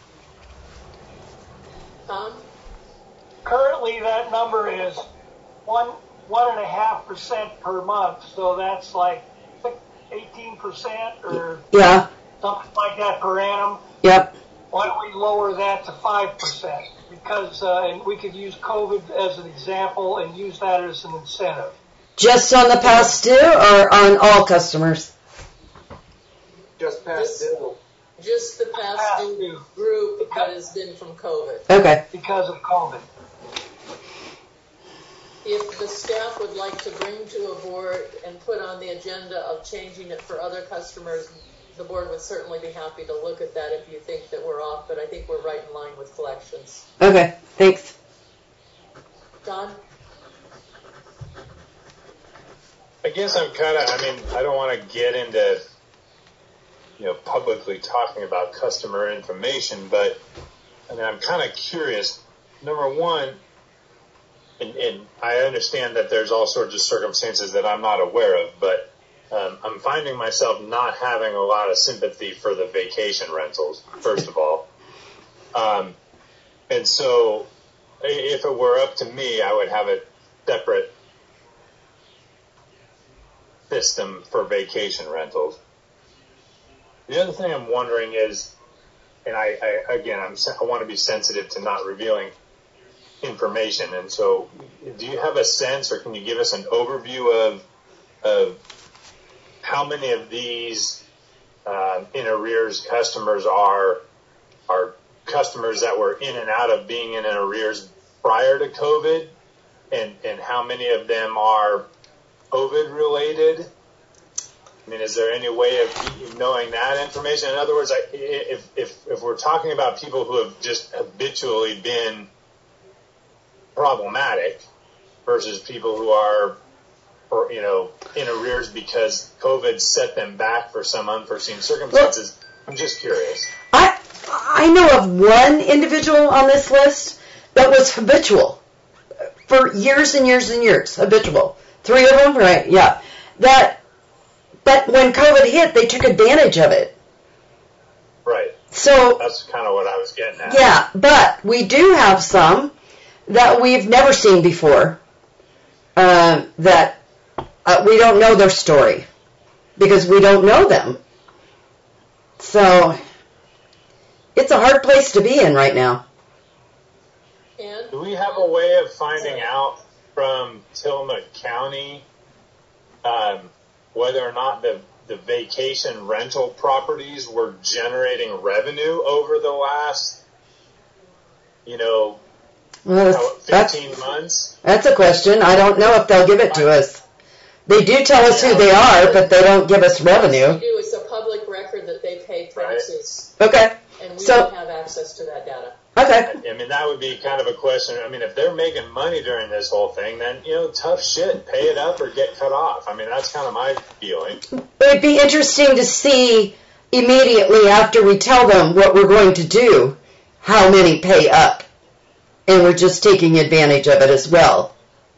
Tom? Currently, that number is one one and a half percent per month, so that's like eighteen percent or Yeah. something like that per annum. Yep. Why don't we lower that to five percent? Because uh, and we could use COVID as an example and use that as an incentive. Just on the past due or on all customers? Just past due. Just the past due group that has been from COVID. Okay. Because of COVID. If the staff would like to bring to a board and put on the agenda of changing it for other customers, the board would certainly be happy to look at that if you think that we're off, but I think we're right in line with collections. Okay, thanks. Don? I guess I'm kind of, I mean, I don't want to get into, you know, publicly talking about customer information, but I mean, I'm kind of curious. Number one, and, and I understand that there's all sorts of circumstances that I'm not aware of, but um, I'm finding myself not having a lot of sympathy for the vacation rentals, first of all. Um, and so if it were up to me, I would have a separate system for vacation rentals. The other thing I'm wondering is, and I, I again, I'm, I want to be sensitive to not revealing information, and so do you have a sense, or can you give us an overview of of how many of these uh, in arrears customers are are customers that were in and out of being in an arrears prior to COVID, and and how many of them are COVID related? I mean, is there any way of knowing that information? In other words, if if if we're talking about people who have just habitually been problematic versus people who are, or you know, in arrears because COVID set them back for some unforeseen circumstances, well, I'm just curious. I I know of one individual on this list that was habitual for years and years and years. Habitual. Three of them, right? Yeah. That. But when COVID hit, they took advantage of it. Right. So that's kind of what I was getting at. Yeah, but we do have some that we've never seen before. Uh, that uh, we don't know their story because we don't know them. So, it's a hard place to be in right now. And Do we have a way of finding out from Tillamook County um, whether or not the, the vacation rental properties were generating revenue over the last, you know, Well, how, that's, fifteen months? that's a question. I don't know if they'll give it to us. They do tell us who they are, but they don't give us what revenue. we do is a public record that they pay taxes, Okay. and we So- don't have access to that data. Okay. I mean, that would be kind of a question. I mean, if they're making money during this whole thing, then, you know, tough shit, pay it up or get cut off. I mean, that's kind of my feeling. But it'd be interesting to see immediately after we tell them what we're going to do, how many pay up. And we're just taking advantage of it as well.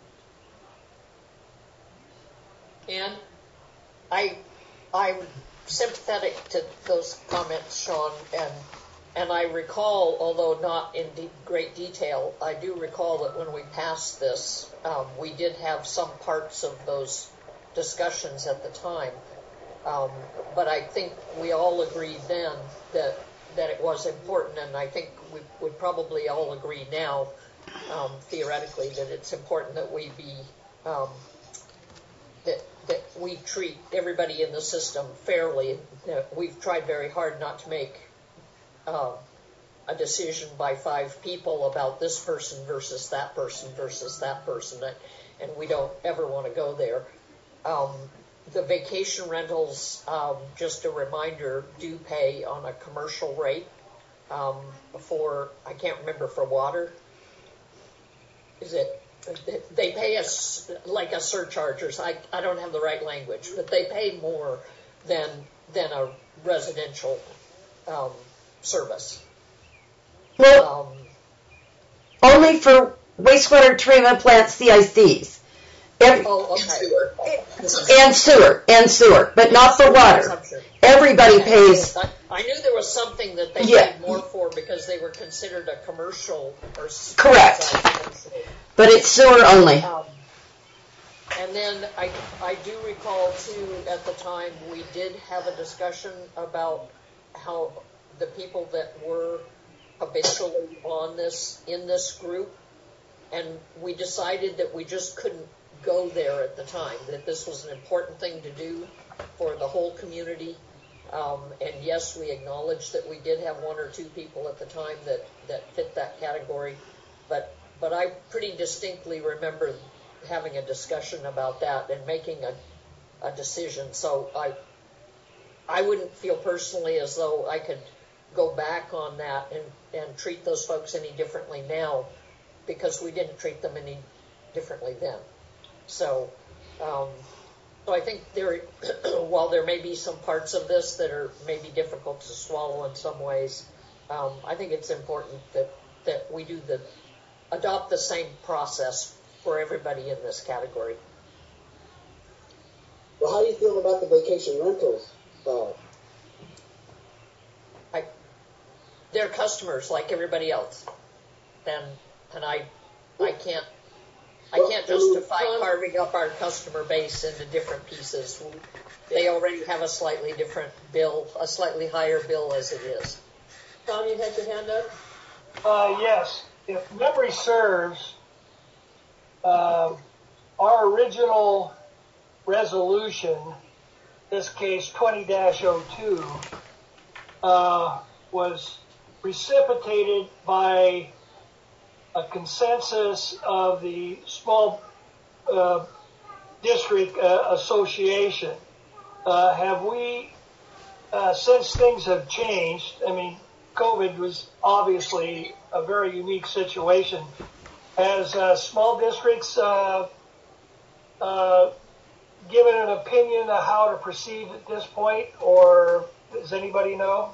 And I, I'm sympathetic to those comments, Sean, and and I recall, although not in de- great detail, I do recall that when we passed this, um, we did have some parts of those discussions at the time. Um, but I think we all agreed then that that it was important, and I think we would probably all agree now, um, theoretically, that it's important that we be um, that that we treat everybody in the system fairly. Uh, we've tried very hard not to make uh, a decision by five people about this person versus that person versus that person, and we don't ever want to go there. Um, the vacation rentals, um, just a reminder, do pay on a commercial rate um, for, I can't remember, for water. Is it? They pay us like a surcharge, or I, I don't have the right language, but they pay more than than a residential um, service. Well, Um, only for wastewater treatment plant C I Cs. Every, oh, And okay. sewer. and sewer, and sewer, but not for water. Consumption. Everybody Okay. pays, I, I knew there was something that they Yeah. paid more for because they were considered a commercial or s- Correct. commercial. but it's sewer only. Um, and then I, I do recall too, at the time, we did have a discussion about how the people that were habitually on this, in this group, and we decided that we just couldn't go there at the time, that this was an important thing to do for the whole community. Um, and yes, we acknowledge that we did have one or two people at the time that, that fit that category, but but I pretty distinctly remember having a discussion about that and making a, a decision. So I I wouldn't feel personally as though I could go back on that and, and treat those folks any differently now, because we didn't treat them any differently then. So, um, so I think there, while there may be some parts of this that are maybe difficult to swallow in some ways, um, I think it's important that, that we do the, adopt the same process for everybody in this category. Well, how do you feel about the vacation rentals? Uh, I, they're customers like everybody else, and and I, I can't. I can't justify carving up our customer base into different pieces. They already have a slightly different bill, a slightly higher bill as it is. Tom, you had your hand up? Uh, yes, if memory serves, um, our original resolution, this case twenty dash oh two, uh, was precipitated by a consensus of the small uh, district uh, association. Uh, have we, uh, since things have changed, I mean, COVID was obviously a very unique situation. Has uh, small districts uh, uh, given an opinion of how to proceed at this point, or does anybody know?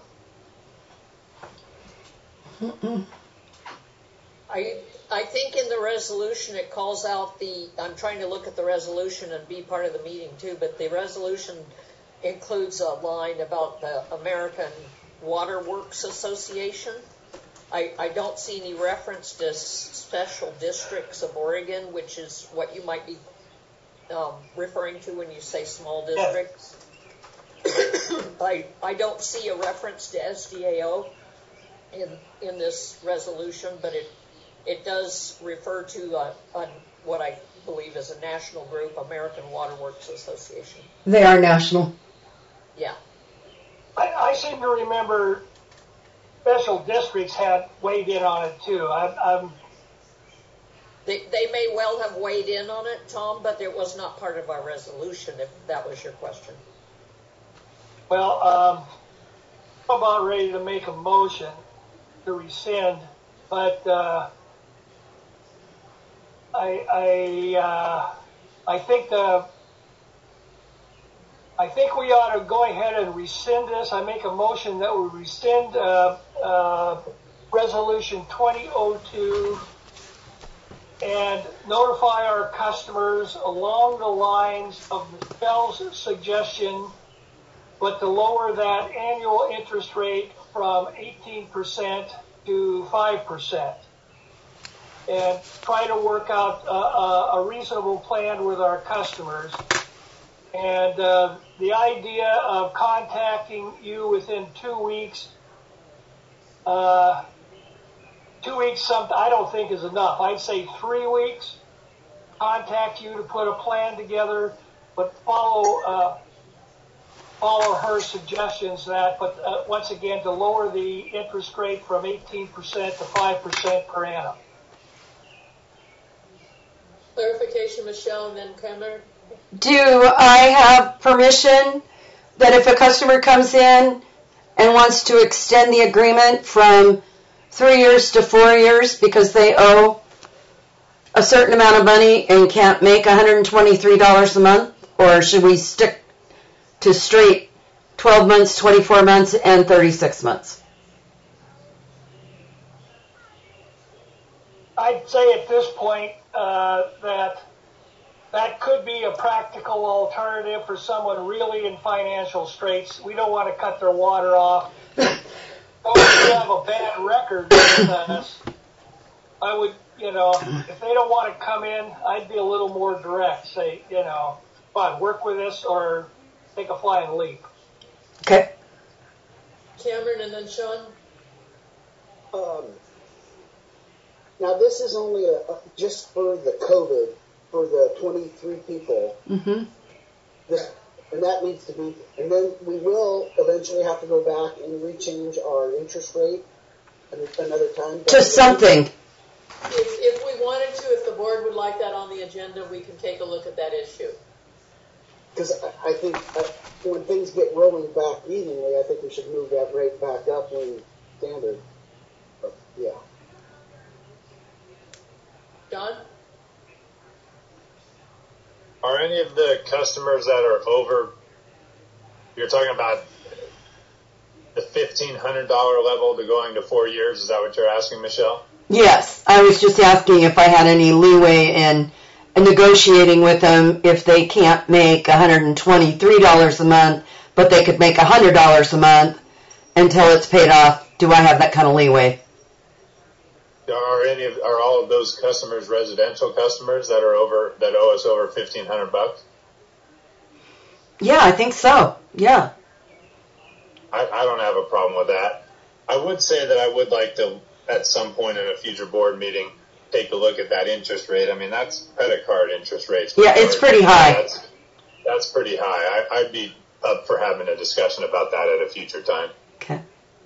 Mm-mm. I I think in the resolution it calls out the, I'm trying to look at the resolution and be part of the meeting too, but the resolution includes a line about the American Water Works Association. I, I don't see any reference to special districts of Oregon, which is what you might be um, referring to when you say small districts. I, I don't see a reference to S D A O in, in this resolution, but it, it does refer to a, a, what I believe is a national group, American Water Works Association. They are national. Yeah. I, I seem to remember special districts had weighed in on it too. I, I'm They, they may well have weighed in on it, Tom, but it was not part of our resolution, if that was your question. Well, um, I'm about ready to make a motion to rescind, but uh, I I uh, I think the I think we ought to go ahead and rescind this. I make a motion that we rescind uh, uh, Resolution twenty oh two and notify our customers along the lines of Michelle's suggestion, but to lower that annual interest rate from eighteen percent to five percent. And try to work out a, a, a reasonable plan with our customers. And uh, the idea of contacting you within two weeks, uh, two weeks, some, I don't think is enough. I'd say three weeks, contact you to put a plan together, but follow uh, follow her suggestions that, but uh, once again, to lower the interest rate from eighteen percent to five percent per annum. Clarification, Michelle, and then Kramer. Do I have permission that if a customer comes in and wants to extend the agreement from three years to four years because they owe a certain amount of money and can't make one hundred twenty-three dollars a month? Or should we stick to straight twelve months, twenty-four months, and thirty-six months? I'd say at this point uh, that that could be a practical alternative for someone really in financial straits. We don't want to cut their water off. Or if you have a bad record with us, I would, you know, if they don't want to come in, I'd be a little more direct. Say, you know, fine, work with us or take a flying leap. Okay. Cameron and then Sean. Um, now this is only a, a, just for the COVID, for the twenty-three people. Mm-hmm. This, and that needs to be, and then we will eventually have to go back and rechange our interest rate another time. To something. If, if we wanted to, if the board would like that on the agenda, we can take a look at that issue. Because I, I think uh, when things get rolling back evenly, I think we should move that rate back up when standard. But, yeah. Don? Are any of the customers that are over, you're talking about the fifteen hundred dollars level to going to four years? Is that what you're asking, Michelle? Yes, I was just asking if I had any leeway in negotiating with them if they can't make one hundred twenty-three dollars a month, but they could make one hundred dollars a month until it's paid off. Do I have that kind of leeway? Are any of, are all of those customers residential customers that are over, that owe us over fifteen hundred bucks? Yeah, I think so. Yeah. I, I don't have a problem with that. I would say that I would like to, at some point in a future board meeting, take a look at that interest rate. I mean, that's credit card interest rates. Yeah, it's pretty high. That's, that's pretty high. I, I'd be up for having a discussion about that at a future time. Okay.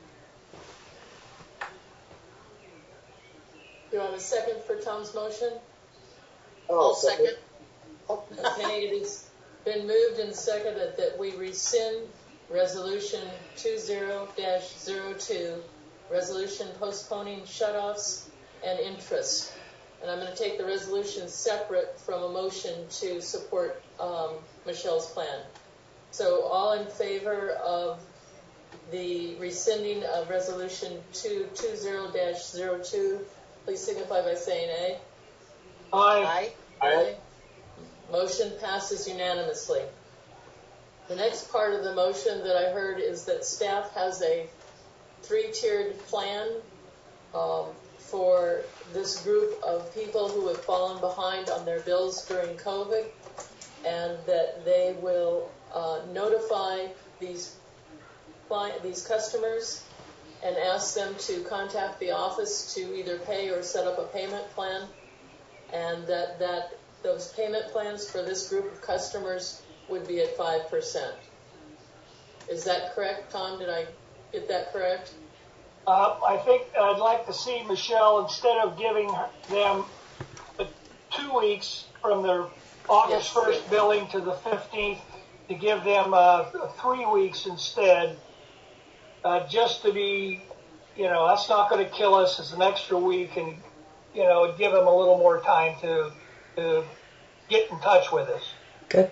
Do I have a second for Tom's motion? Oh, I'll second. Okay, it has been moved and seconded that we rescind Resolution two zero dash zero two, resolution postponing shutoffs and interest. And I'm going to take the resolution separate from a motion to support um, Michelle's plan. So all in favor of the rescinding of Resolution two zero dash zero two, please signify by saying aye. Aye. Aye. Aye. Motion passes unanimously. The next part of the motion that I heard is that staff has a three-tiered plan um, for this group of people who have fallen behind on their bills during COVID, and that they will uh, notify these client, these customers, and ask them to contact the office to either pay or set up a payment plan, and that, that those payment plans for this group of customers would be at five percent. Is that correct, Tom? Did I get that correct? Uh, I think I'd like to see Michelle, instead of giving them the two weeks from their August Yes. first billing to the fifteenth, to give them uh, three weeks instead, uh, just to be, you know, that's not going to kill us. It's an extra week, and, you know, give them a little more time to, to get in touch with us. Good.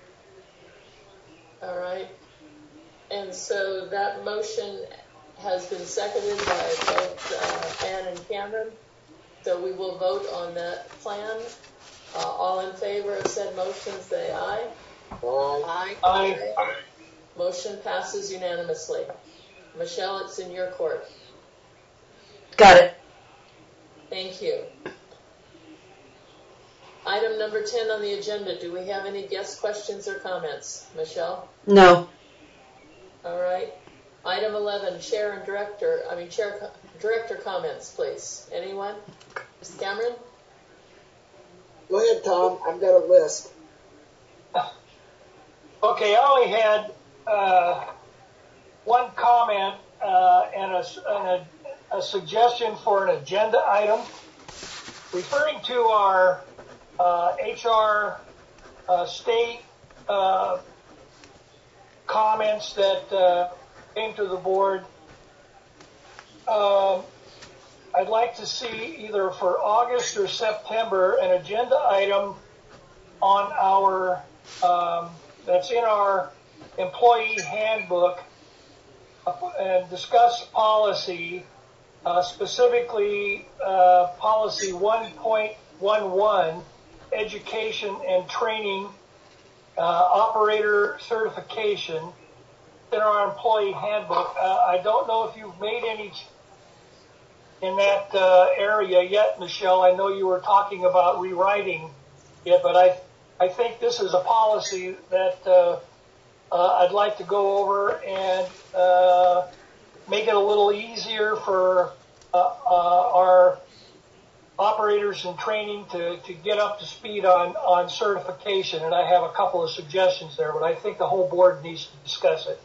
All right. And so that motion has been seconded by both uh, Ann and Cameron. So we will vote on that plan. Uh, all in favor of said motion, say aye. Aye. Aye. Aye. Motion passes unanimously. Michelle, it's in your court. Got it. Thank you. Item number ten on the agenda. Do we have any guest questions or comments? Michelle? No. All right. Item eleven, Chair and Director, I mean Chair, Director comments, please. Anyone? Miz Cameron? Go ahead, Tom. I've got a list. Okay, I only had uh, one comment uh, and, a, and a, a suggestion for an agenda item referring to our uh, H R uh, state uh, comments that uh, came to the board. Um, I'd like to see either for August or September an agenda item on our um, that's in our employee handbook uh, and discuss policy, uh, specifically uh, policy one point one one, education and training, uh, operator certification, in our employee handbook. Uh, I don't know if you've made any in that uh, area yet, Michelle. I know you were talking about rewriting it, but I I think this is a policy that uh, uh, I'd like to go over and uh, make it a little easier for uh, uh, our operators in training to, to get up to speed on, on certification. And I have a couple of suggestions there, but I think the whole board needs to discuss it.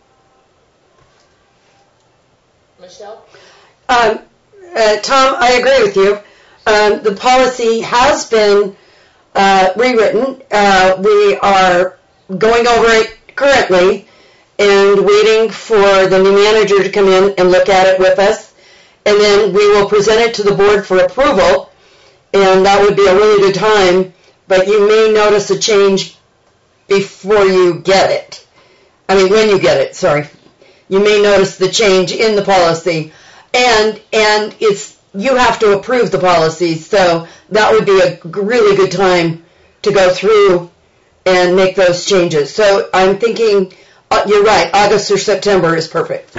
Michelle? Um, uh, Tom, I agree with you. Um, the policy has been uh, rewritten. Uh, we are going over it currently and waiting for the new manager to come in and look at it with us. And then we will present it to the board for approval, and that would be a really good time. But you may notice a change before you get it. I mean, when you get it, sorry. You may notice the change in the policy. And and it's you have to approve the policy, so that would be a really good time to go through and make those changes. So I'm thinking, uh, you're right, August or September is perfect.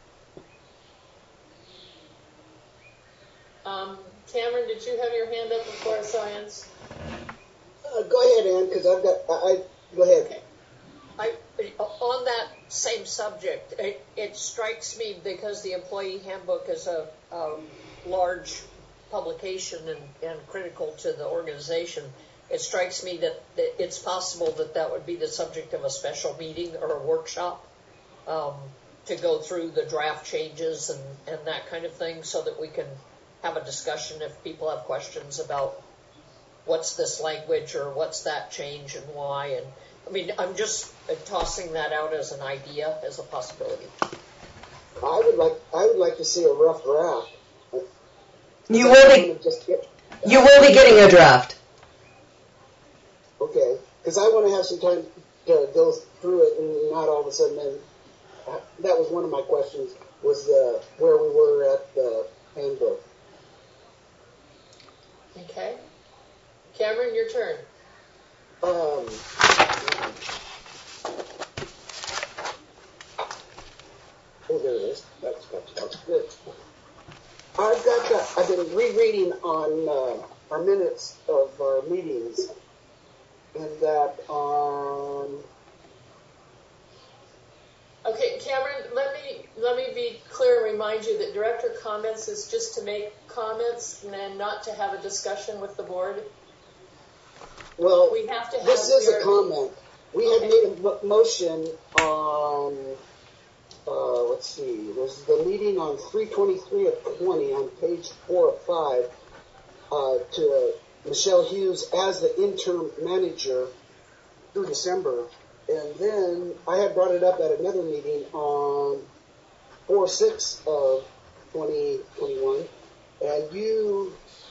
Um, Cameron, did you have your hand up before I saw Ann's? Uh, go ahead, Ann, because I've got. I, I go ahead. Okay. I, on that same subject, it, it strikes me, because the employee handbook is a, a large publication and, and critical to the organization, it strikes me that, that it's possible that that would be the subject of a special meeting or a workshop um, to go through the draft changes and, and that kind of thing, so that we can have a discussion if people have questions about what's this language or what's that change and why. And I mean, I'm just tossing that out as an idea, as a possibility. I would like. I would like to see a rough draft. You will be, Just get, you will be getting a draft. okay, because I want to have some time to go through it and not all of a sudden. Then, uh, that was one of my questions. Was uh, where we were at the handbook. Okay. Cameron, your turn. Um, oh, there it is. That's, that's, that's good. I've got the, I've been rereading on uh, our minutes of our meetings, and that on. Okay, Cameron, let let me be clear and remind you that director comments is just to make comments and not to have a discussion with the board. Well, We have to have this is your- a comment. We had Okay. made a mo- motion on, uh, let's see, it was the meeting on three twenty-three of twenty on page four of five, uh, to uh, Michelle Hughes as the interim manager through December. And then I had brought it up at another meeting on four six of twenty twenty-one, and you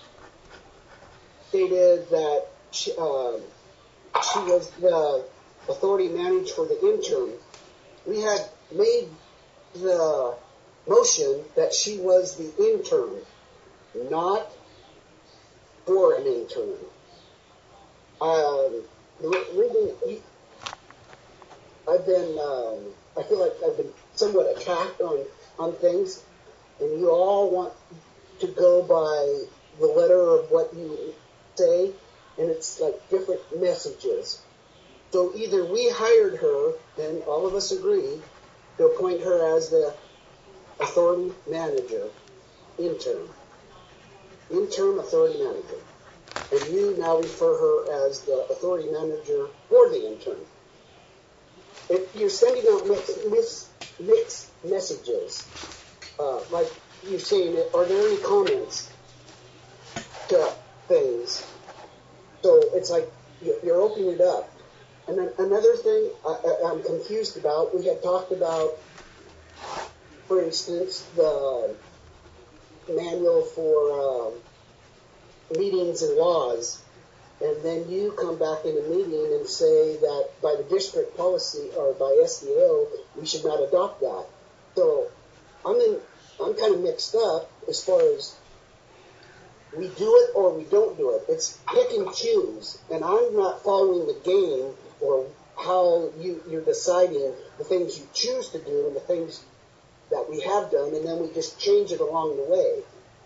stated that she, um, she was the authority manager for the interim. We had made the motion that she was the intern, not for an intern. Um, reading, I've been, um, I feel like I've been somewhat attacked on, on things, and you all want to go by the letter of what you say, and it's like different messages. So either we hired her, and all of us agreed to appoint her as the authority manager, intern, interim authority manager, and you now refer her as the authority manager for the intern. If you're sending out mixed, mixed, mixed messages, uh, like you're saying, are there any comments to things? So it's like you're opening it up. And then another thing I, I, I'm confused about, we had talked about, for instance, the manual for uh, meetings and laws, and then you come back in a meeting and say that by the district policy or by S D O, we should not adopt that. So I'm in, I'm kind of mixed up as far as we do it or we don't do it. It's pick and choose, and I'm not following the game or how you, you're deciding the things you choose to do and the things that we have done, and then we just change it along the way.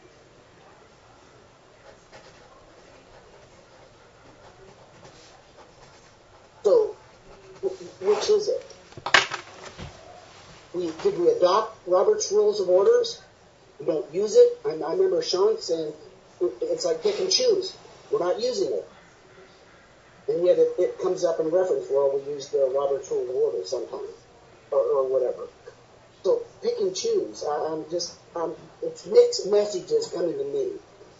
So, which is it? We, did we adopt Robert's Rules of Orders? We don't use it. I, I remember Sean saying it's like pick and choose. We're not using it. And yet it, it comes up in reference, well, we use the Robert's Rules of Order sometimes, or, or whatever. So pick and choose. I, I'm just, um, it's mixed messages coming to me.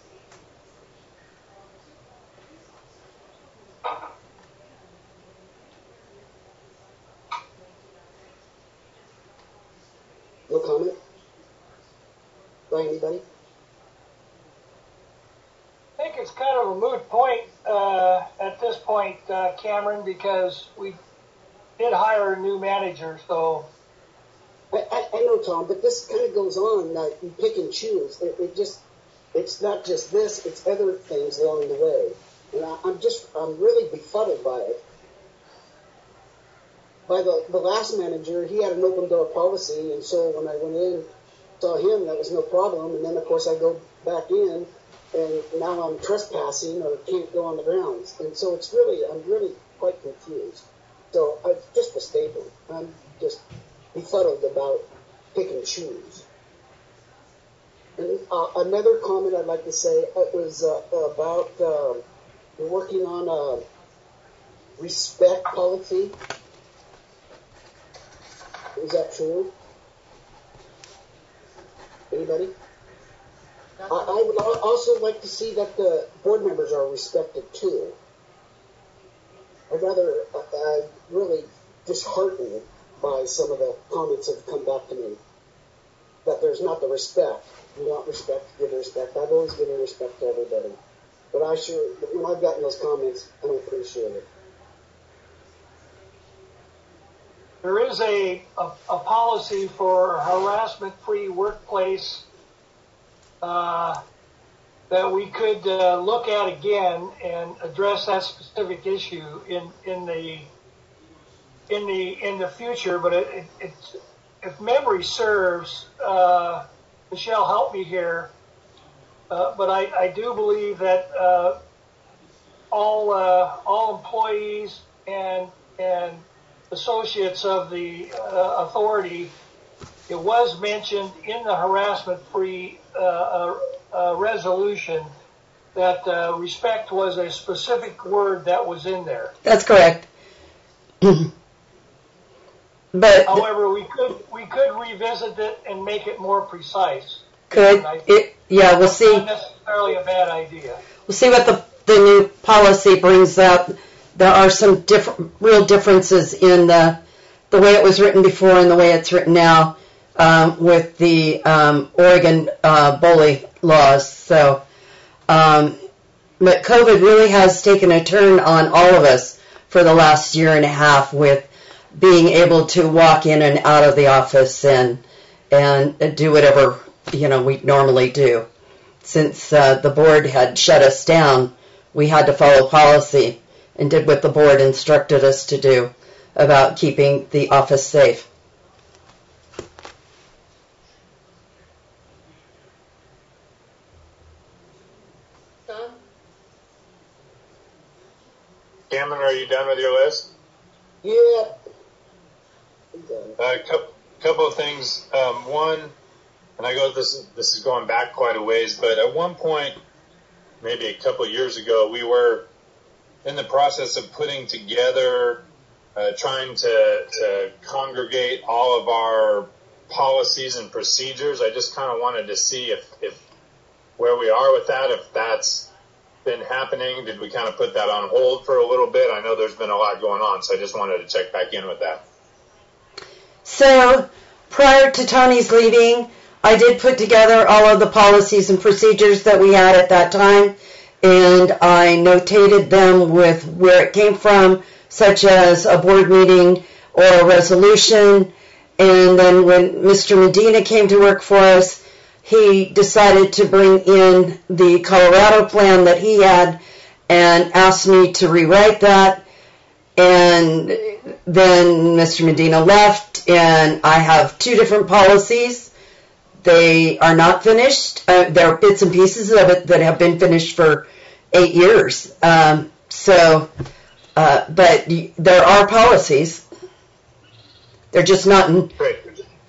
No comment? By anybody? I think it's kind of a moot point uh, at this point, uh, Cameron, because we did hire a new manager, so. I, I, I know, Tom, but this kind of goes on, like you pick and choose. It, it just, it's not just this, it's other things along the way. And I, I'm just, I'm really befuddled by it. By the, the last manager, he had an open door policy, and so when I went in, saw him, that was no problem. And then, of course, I go back in, and now I'm trespassing or can't go on the grounds. And so it's really, I'm really quite confused. So uh, just a statement. I'm just befuddled about pick and choose. And uh, another comment I'd like to say it was uh, about uh, we're working on a respect policy. Is that true? Anybody? I, I would al- also like to see that the board members are respected too. I'd rather, uh, I'm really disheartened by some of the comments that have come back to me. That there's not the respect. You want respect, give respect. I've always given respect to everybody. But I sure, when I've gotten those comments, I don't appreciate it. There is a, a, a policy for a harassment-free workplace uh, that we could uh, look at again and address that specific issue in, in the in the in the future. But it, it, it's, if memory serves, uh, Michelle, help me here. Uh, but I, I do believe that uh, all uh, all employees and and associates of the uh, authority it was mentioned in the harassment-free uh, uh, uh, resolution that uh, respect was a specific word that was in there. That's correct. But however, we could we could revisit it and make it more precise. could it? Yeah, we'll see. Not necessarily a bad idea. We'll see what the the new policy brings up. There are some different, real differences in the the way it was written before and the way it's written now um, with the um, Oregon uh, bully laws. So, um, but COVID really has taken a turn on all of us for the last year and a half with being able to walk in and out of the office and and do whatever, you know, we normally do. Since uh, the board had shut us down, we had to follow policy and did what the board instructed us to do about keeping the office safe. Don? Cameron, are you done with your list? Yeah. A couple, couple of things. Um, one, and I go this this is going back quite a ways, but at one point, maybe a couple of years ago, we were in the process of putting together, uh, trying to, to congregate all of our policies and procedures. I just kind of wanted to see if, if where we are with that, if that's been happening. Did we kind of put that on hold for a little bit? I know there's been a lot going on, so I just wanted to check back in with that. So, prior to Tony's leaving, I did put together all of the policies and procedures that we had at that time, and I notated them with where it came from, such as a board meeting or a resolution. And then when Mister Medina came to work for us, he decided to bring in the Colorado plan that he had and asked me to rewrite that. And then Mister Medina left, and I have two different policies. They are not finished. Uh, there are bits and pieces of it that have been finished for eight years. Um, so, uh, but there are policies. They're just not in. Great.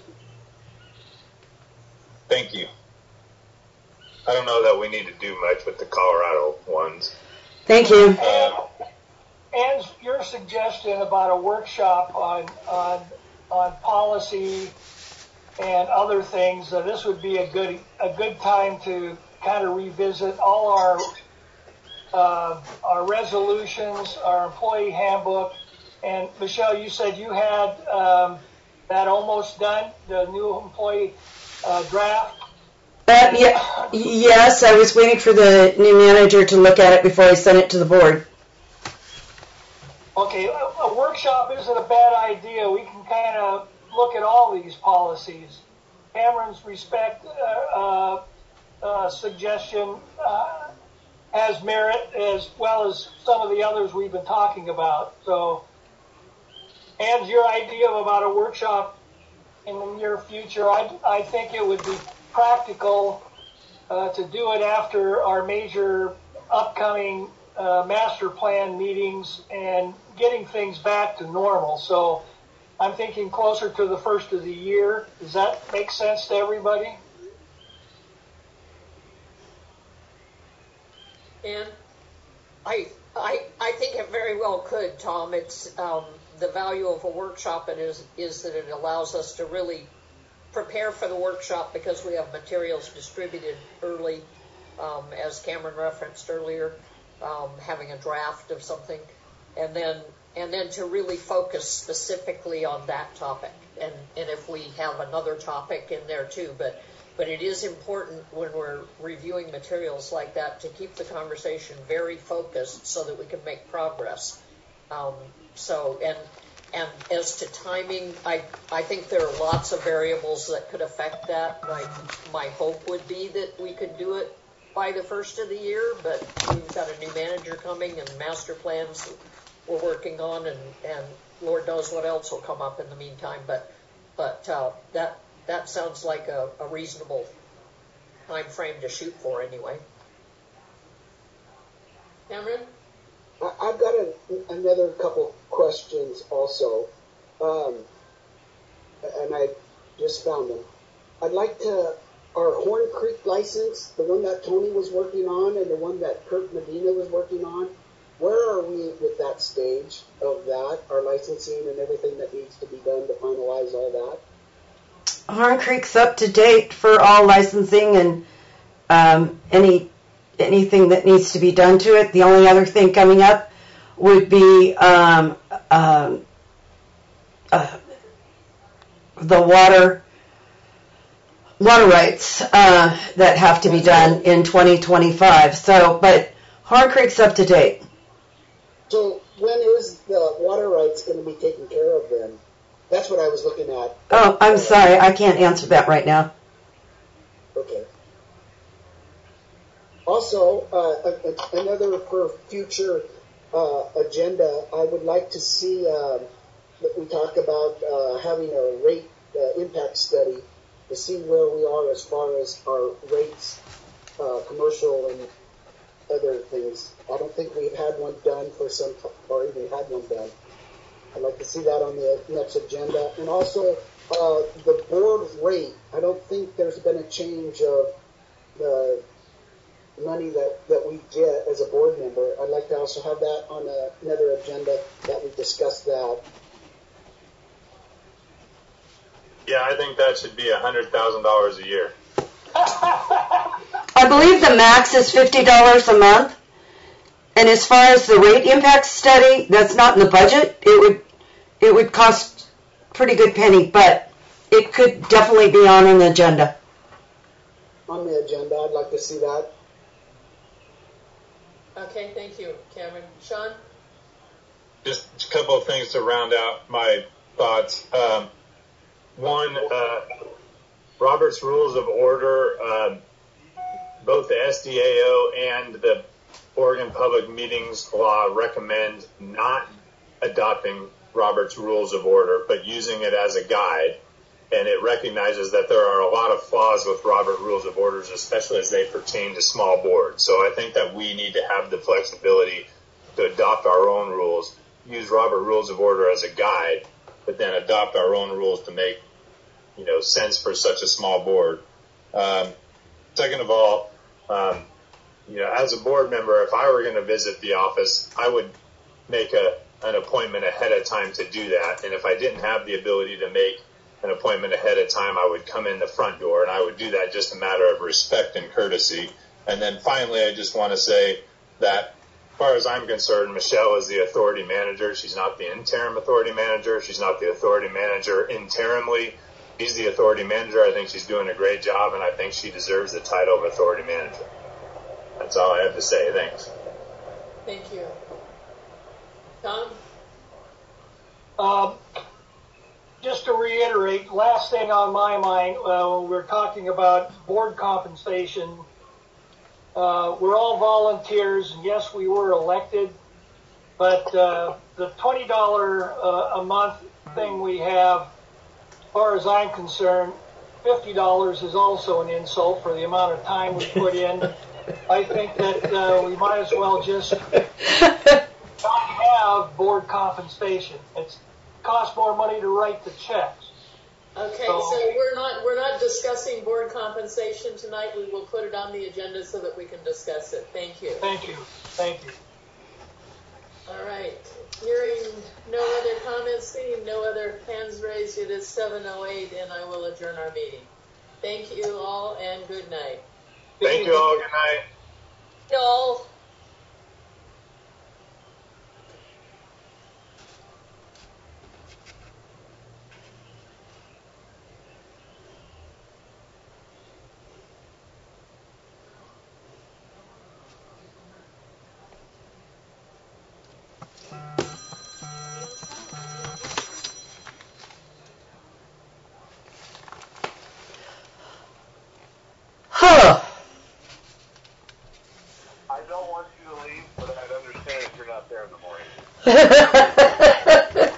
Thank you. I don't know that we need to do much with the Colorado ones. Thank you. Uh, And your suggestion about a workshop on on on policy and other things, uh, this would be a good a good time to kind of revisit all our uh, our resolutions, our employee handbook. And Michelle, you said you had um, that almost done, the new employee uh, draft. Uh, yeah, yes, I was waiting for the new manager to look at it before I sent it to the board. Okay, a, a workshop isn't a bad idea. We can kind of look at all these policies. Cameron's respect uh, uh, uh, suggestion uh, has merit, as well as some of the others we've been talking about. So, and your idea about a workshop in the near future, I, I think it would be practical uh, to do it after our major upcoming uh, master plan meetings and getting things back to normal. So I'm thinking closer to the first of the year. Does that make sense to everybody? Ann? I, I, I think it very well could, Tom. It's um, the value of a workshop it is, is that it allows us to really prepare for the workshop because we have materials distributed early, um, as Cameron referenced earlier, um, having a draft of something, and then and then to really focus specifically on that topic. And, and if we have another topic in there too, but but it is important when we're reviewing materials like that to keep the conversation very focused so that we can make progress. Um, so, and and as to timing, I, I think there are lots of variables that could affect that. My, my hope would be that we could do it by the first of the year, but we've got a new manager coming and master plans we're working on, and, and Lord knows what else will come up in the meantime. But but uh, that that sounds like a, a reasonable time frame to shoot for anyway. Cameron? I, I've got a, another couple questions also. Um, and I just found them. I'd like to, our Horn Creek license, the one that Tony was working on and the one that Kirk Medina was working on, where are we with that stage of that, our licensing and everything that needs to be done to finalize all that? Horn Creek's up to date for all licensing and um, any anything that needs to be done to it. The only other thing coming up would be um, um, uh, the water water rights uh, that have to be done in twenty twenty-five. So, but Horn Creek's up to date. So when is the water rights going to be taken care of then? That's what I was looking at. Oh, I'm sorry. I can't answer that right now. Okay. Also, uh, another for future uh, agenda, I would like to see uh, that we talk about uh, having a rate uh, impact study to see where we are as far as our rates, uh, commercial and other things. I don't think we've had one done for some, or even had one done. I'd like to see that on the next agenda. And also, uh, the board rate. I don't think there's been a change of the money that, that we get as a board member. I'd like to also have that on a, another agenda that we discuss that. Yeah, I think that should be one hundred thousand dollars a year. I believe the max is fifty dollars a month. And as far as the rate impact study, that's not in the budget. It would it would cost a pretty good penny, but it could definitely be on an agenda. On the agenda, I'd like to see that. Okay, thank you, Cameron. Sean? Just a couple of things to round out my thoughts. Um, one, uh, Robert's Rules of Order, um, both the S D A O and the Oregon Public Meetings Law recommend not adopting Robert's Rules of Order, but using it as a guide. And it recognizes that there are a lot of flaws with Robert Rules of Orders, especially as they pertain to small boards. So I think that we need to have the flexibility to adopt our own rules, use Robert Rules of Order as a guide, but then adopt our own rules to make, you know, sense for such a small board. Um, second of all, um, you know, as a board member, if I were going to visit the office, I would make a, an appointment ahead of time to do that. And if I didn't have the ability to make an appointment ahead of time, I would come in the front door, and I would do that just a matter of respect and courtesy. And then finally, I just want to say that as far as I'm concerned, Michelle is the authority manager. She's not the interim authority manager. She's not the authority manager interimly. She's the authority manager. I think she's doing a great job, and I think she deserves the title of authority manager. That's all I have to say. Thanks. Thank you. Tom? Um, just to reiterate, last thing on my mind, uh, when we're talking about board compensation, uh, we're all volunteers, and yes, we were elected, but uh, the twenty dollars uh, a month thing we have, as far as I'm concerned, fifty dollars is also an insult for the amount of time we put in. I think that uh, we might as well just not have board compensation. It's costs more money to write the checks. Okay, So- so we're not we're not discussing board compensation tonight. We will put it on the agenda so that we can discuss it. Thank you. Thank you. Thank you. All right. Hearing no other comments, seeing no other hands raised, it is seven oh eight, and I will adjourn our meeting. Thank you all, and good night. Thank you all. Good night. Y'all. Huh. I don't want you to leave, but I'd understand if you're not there in the morning.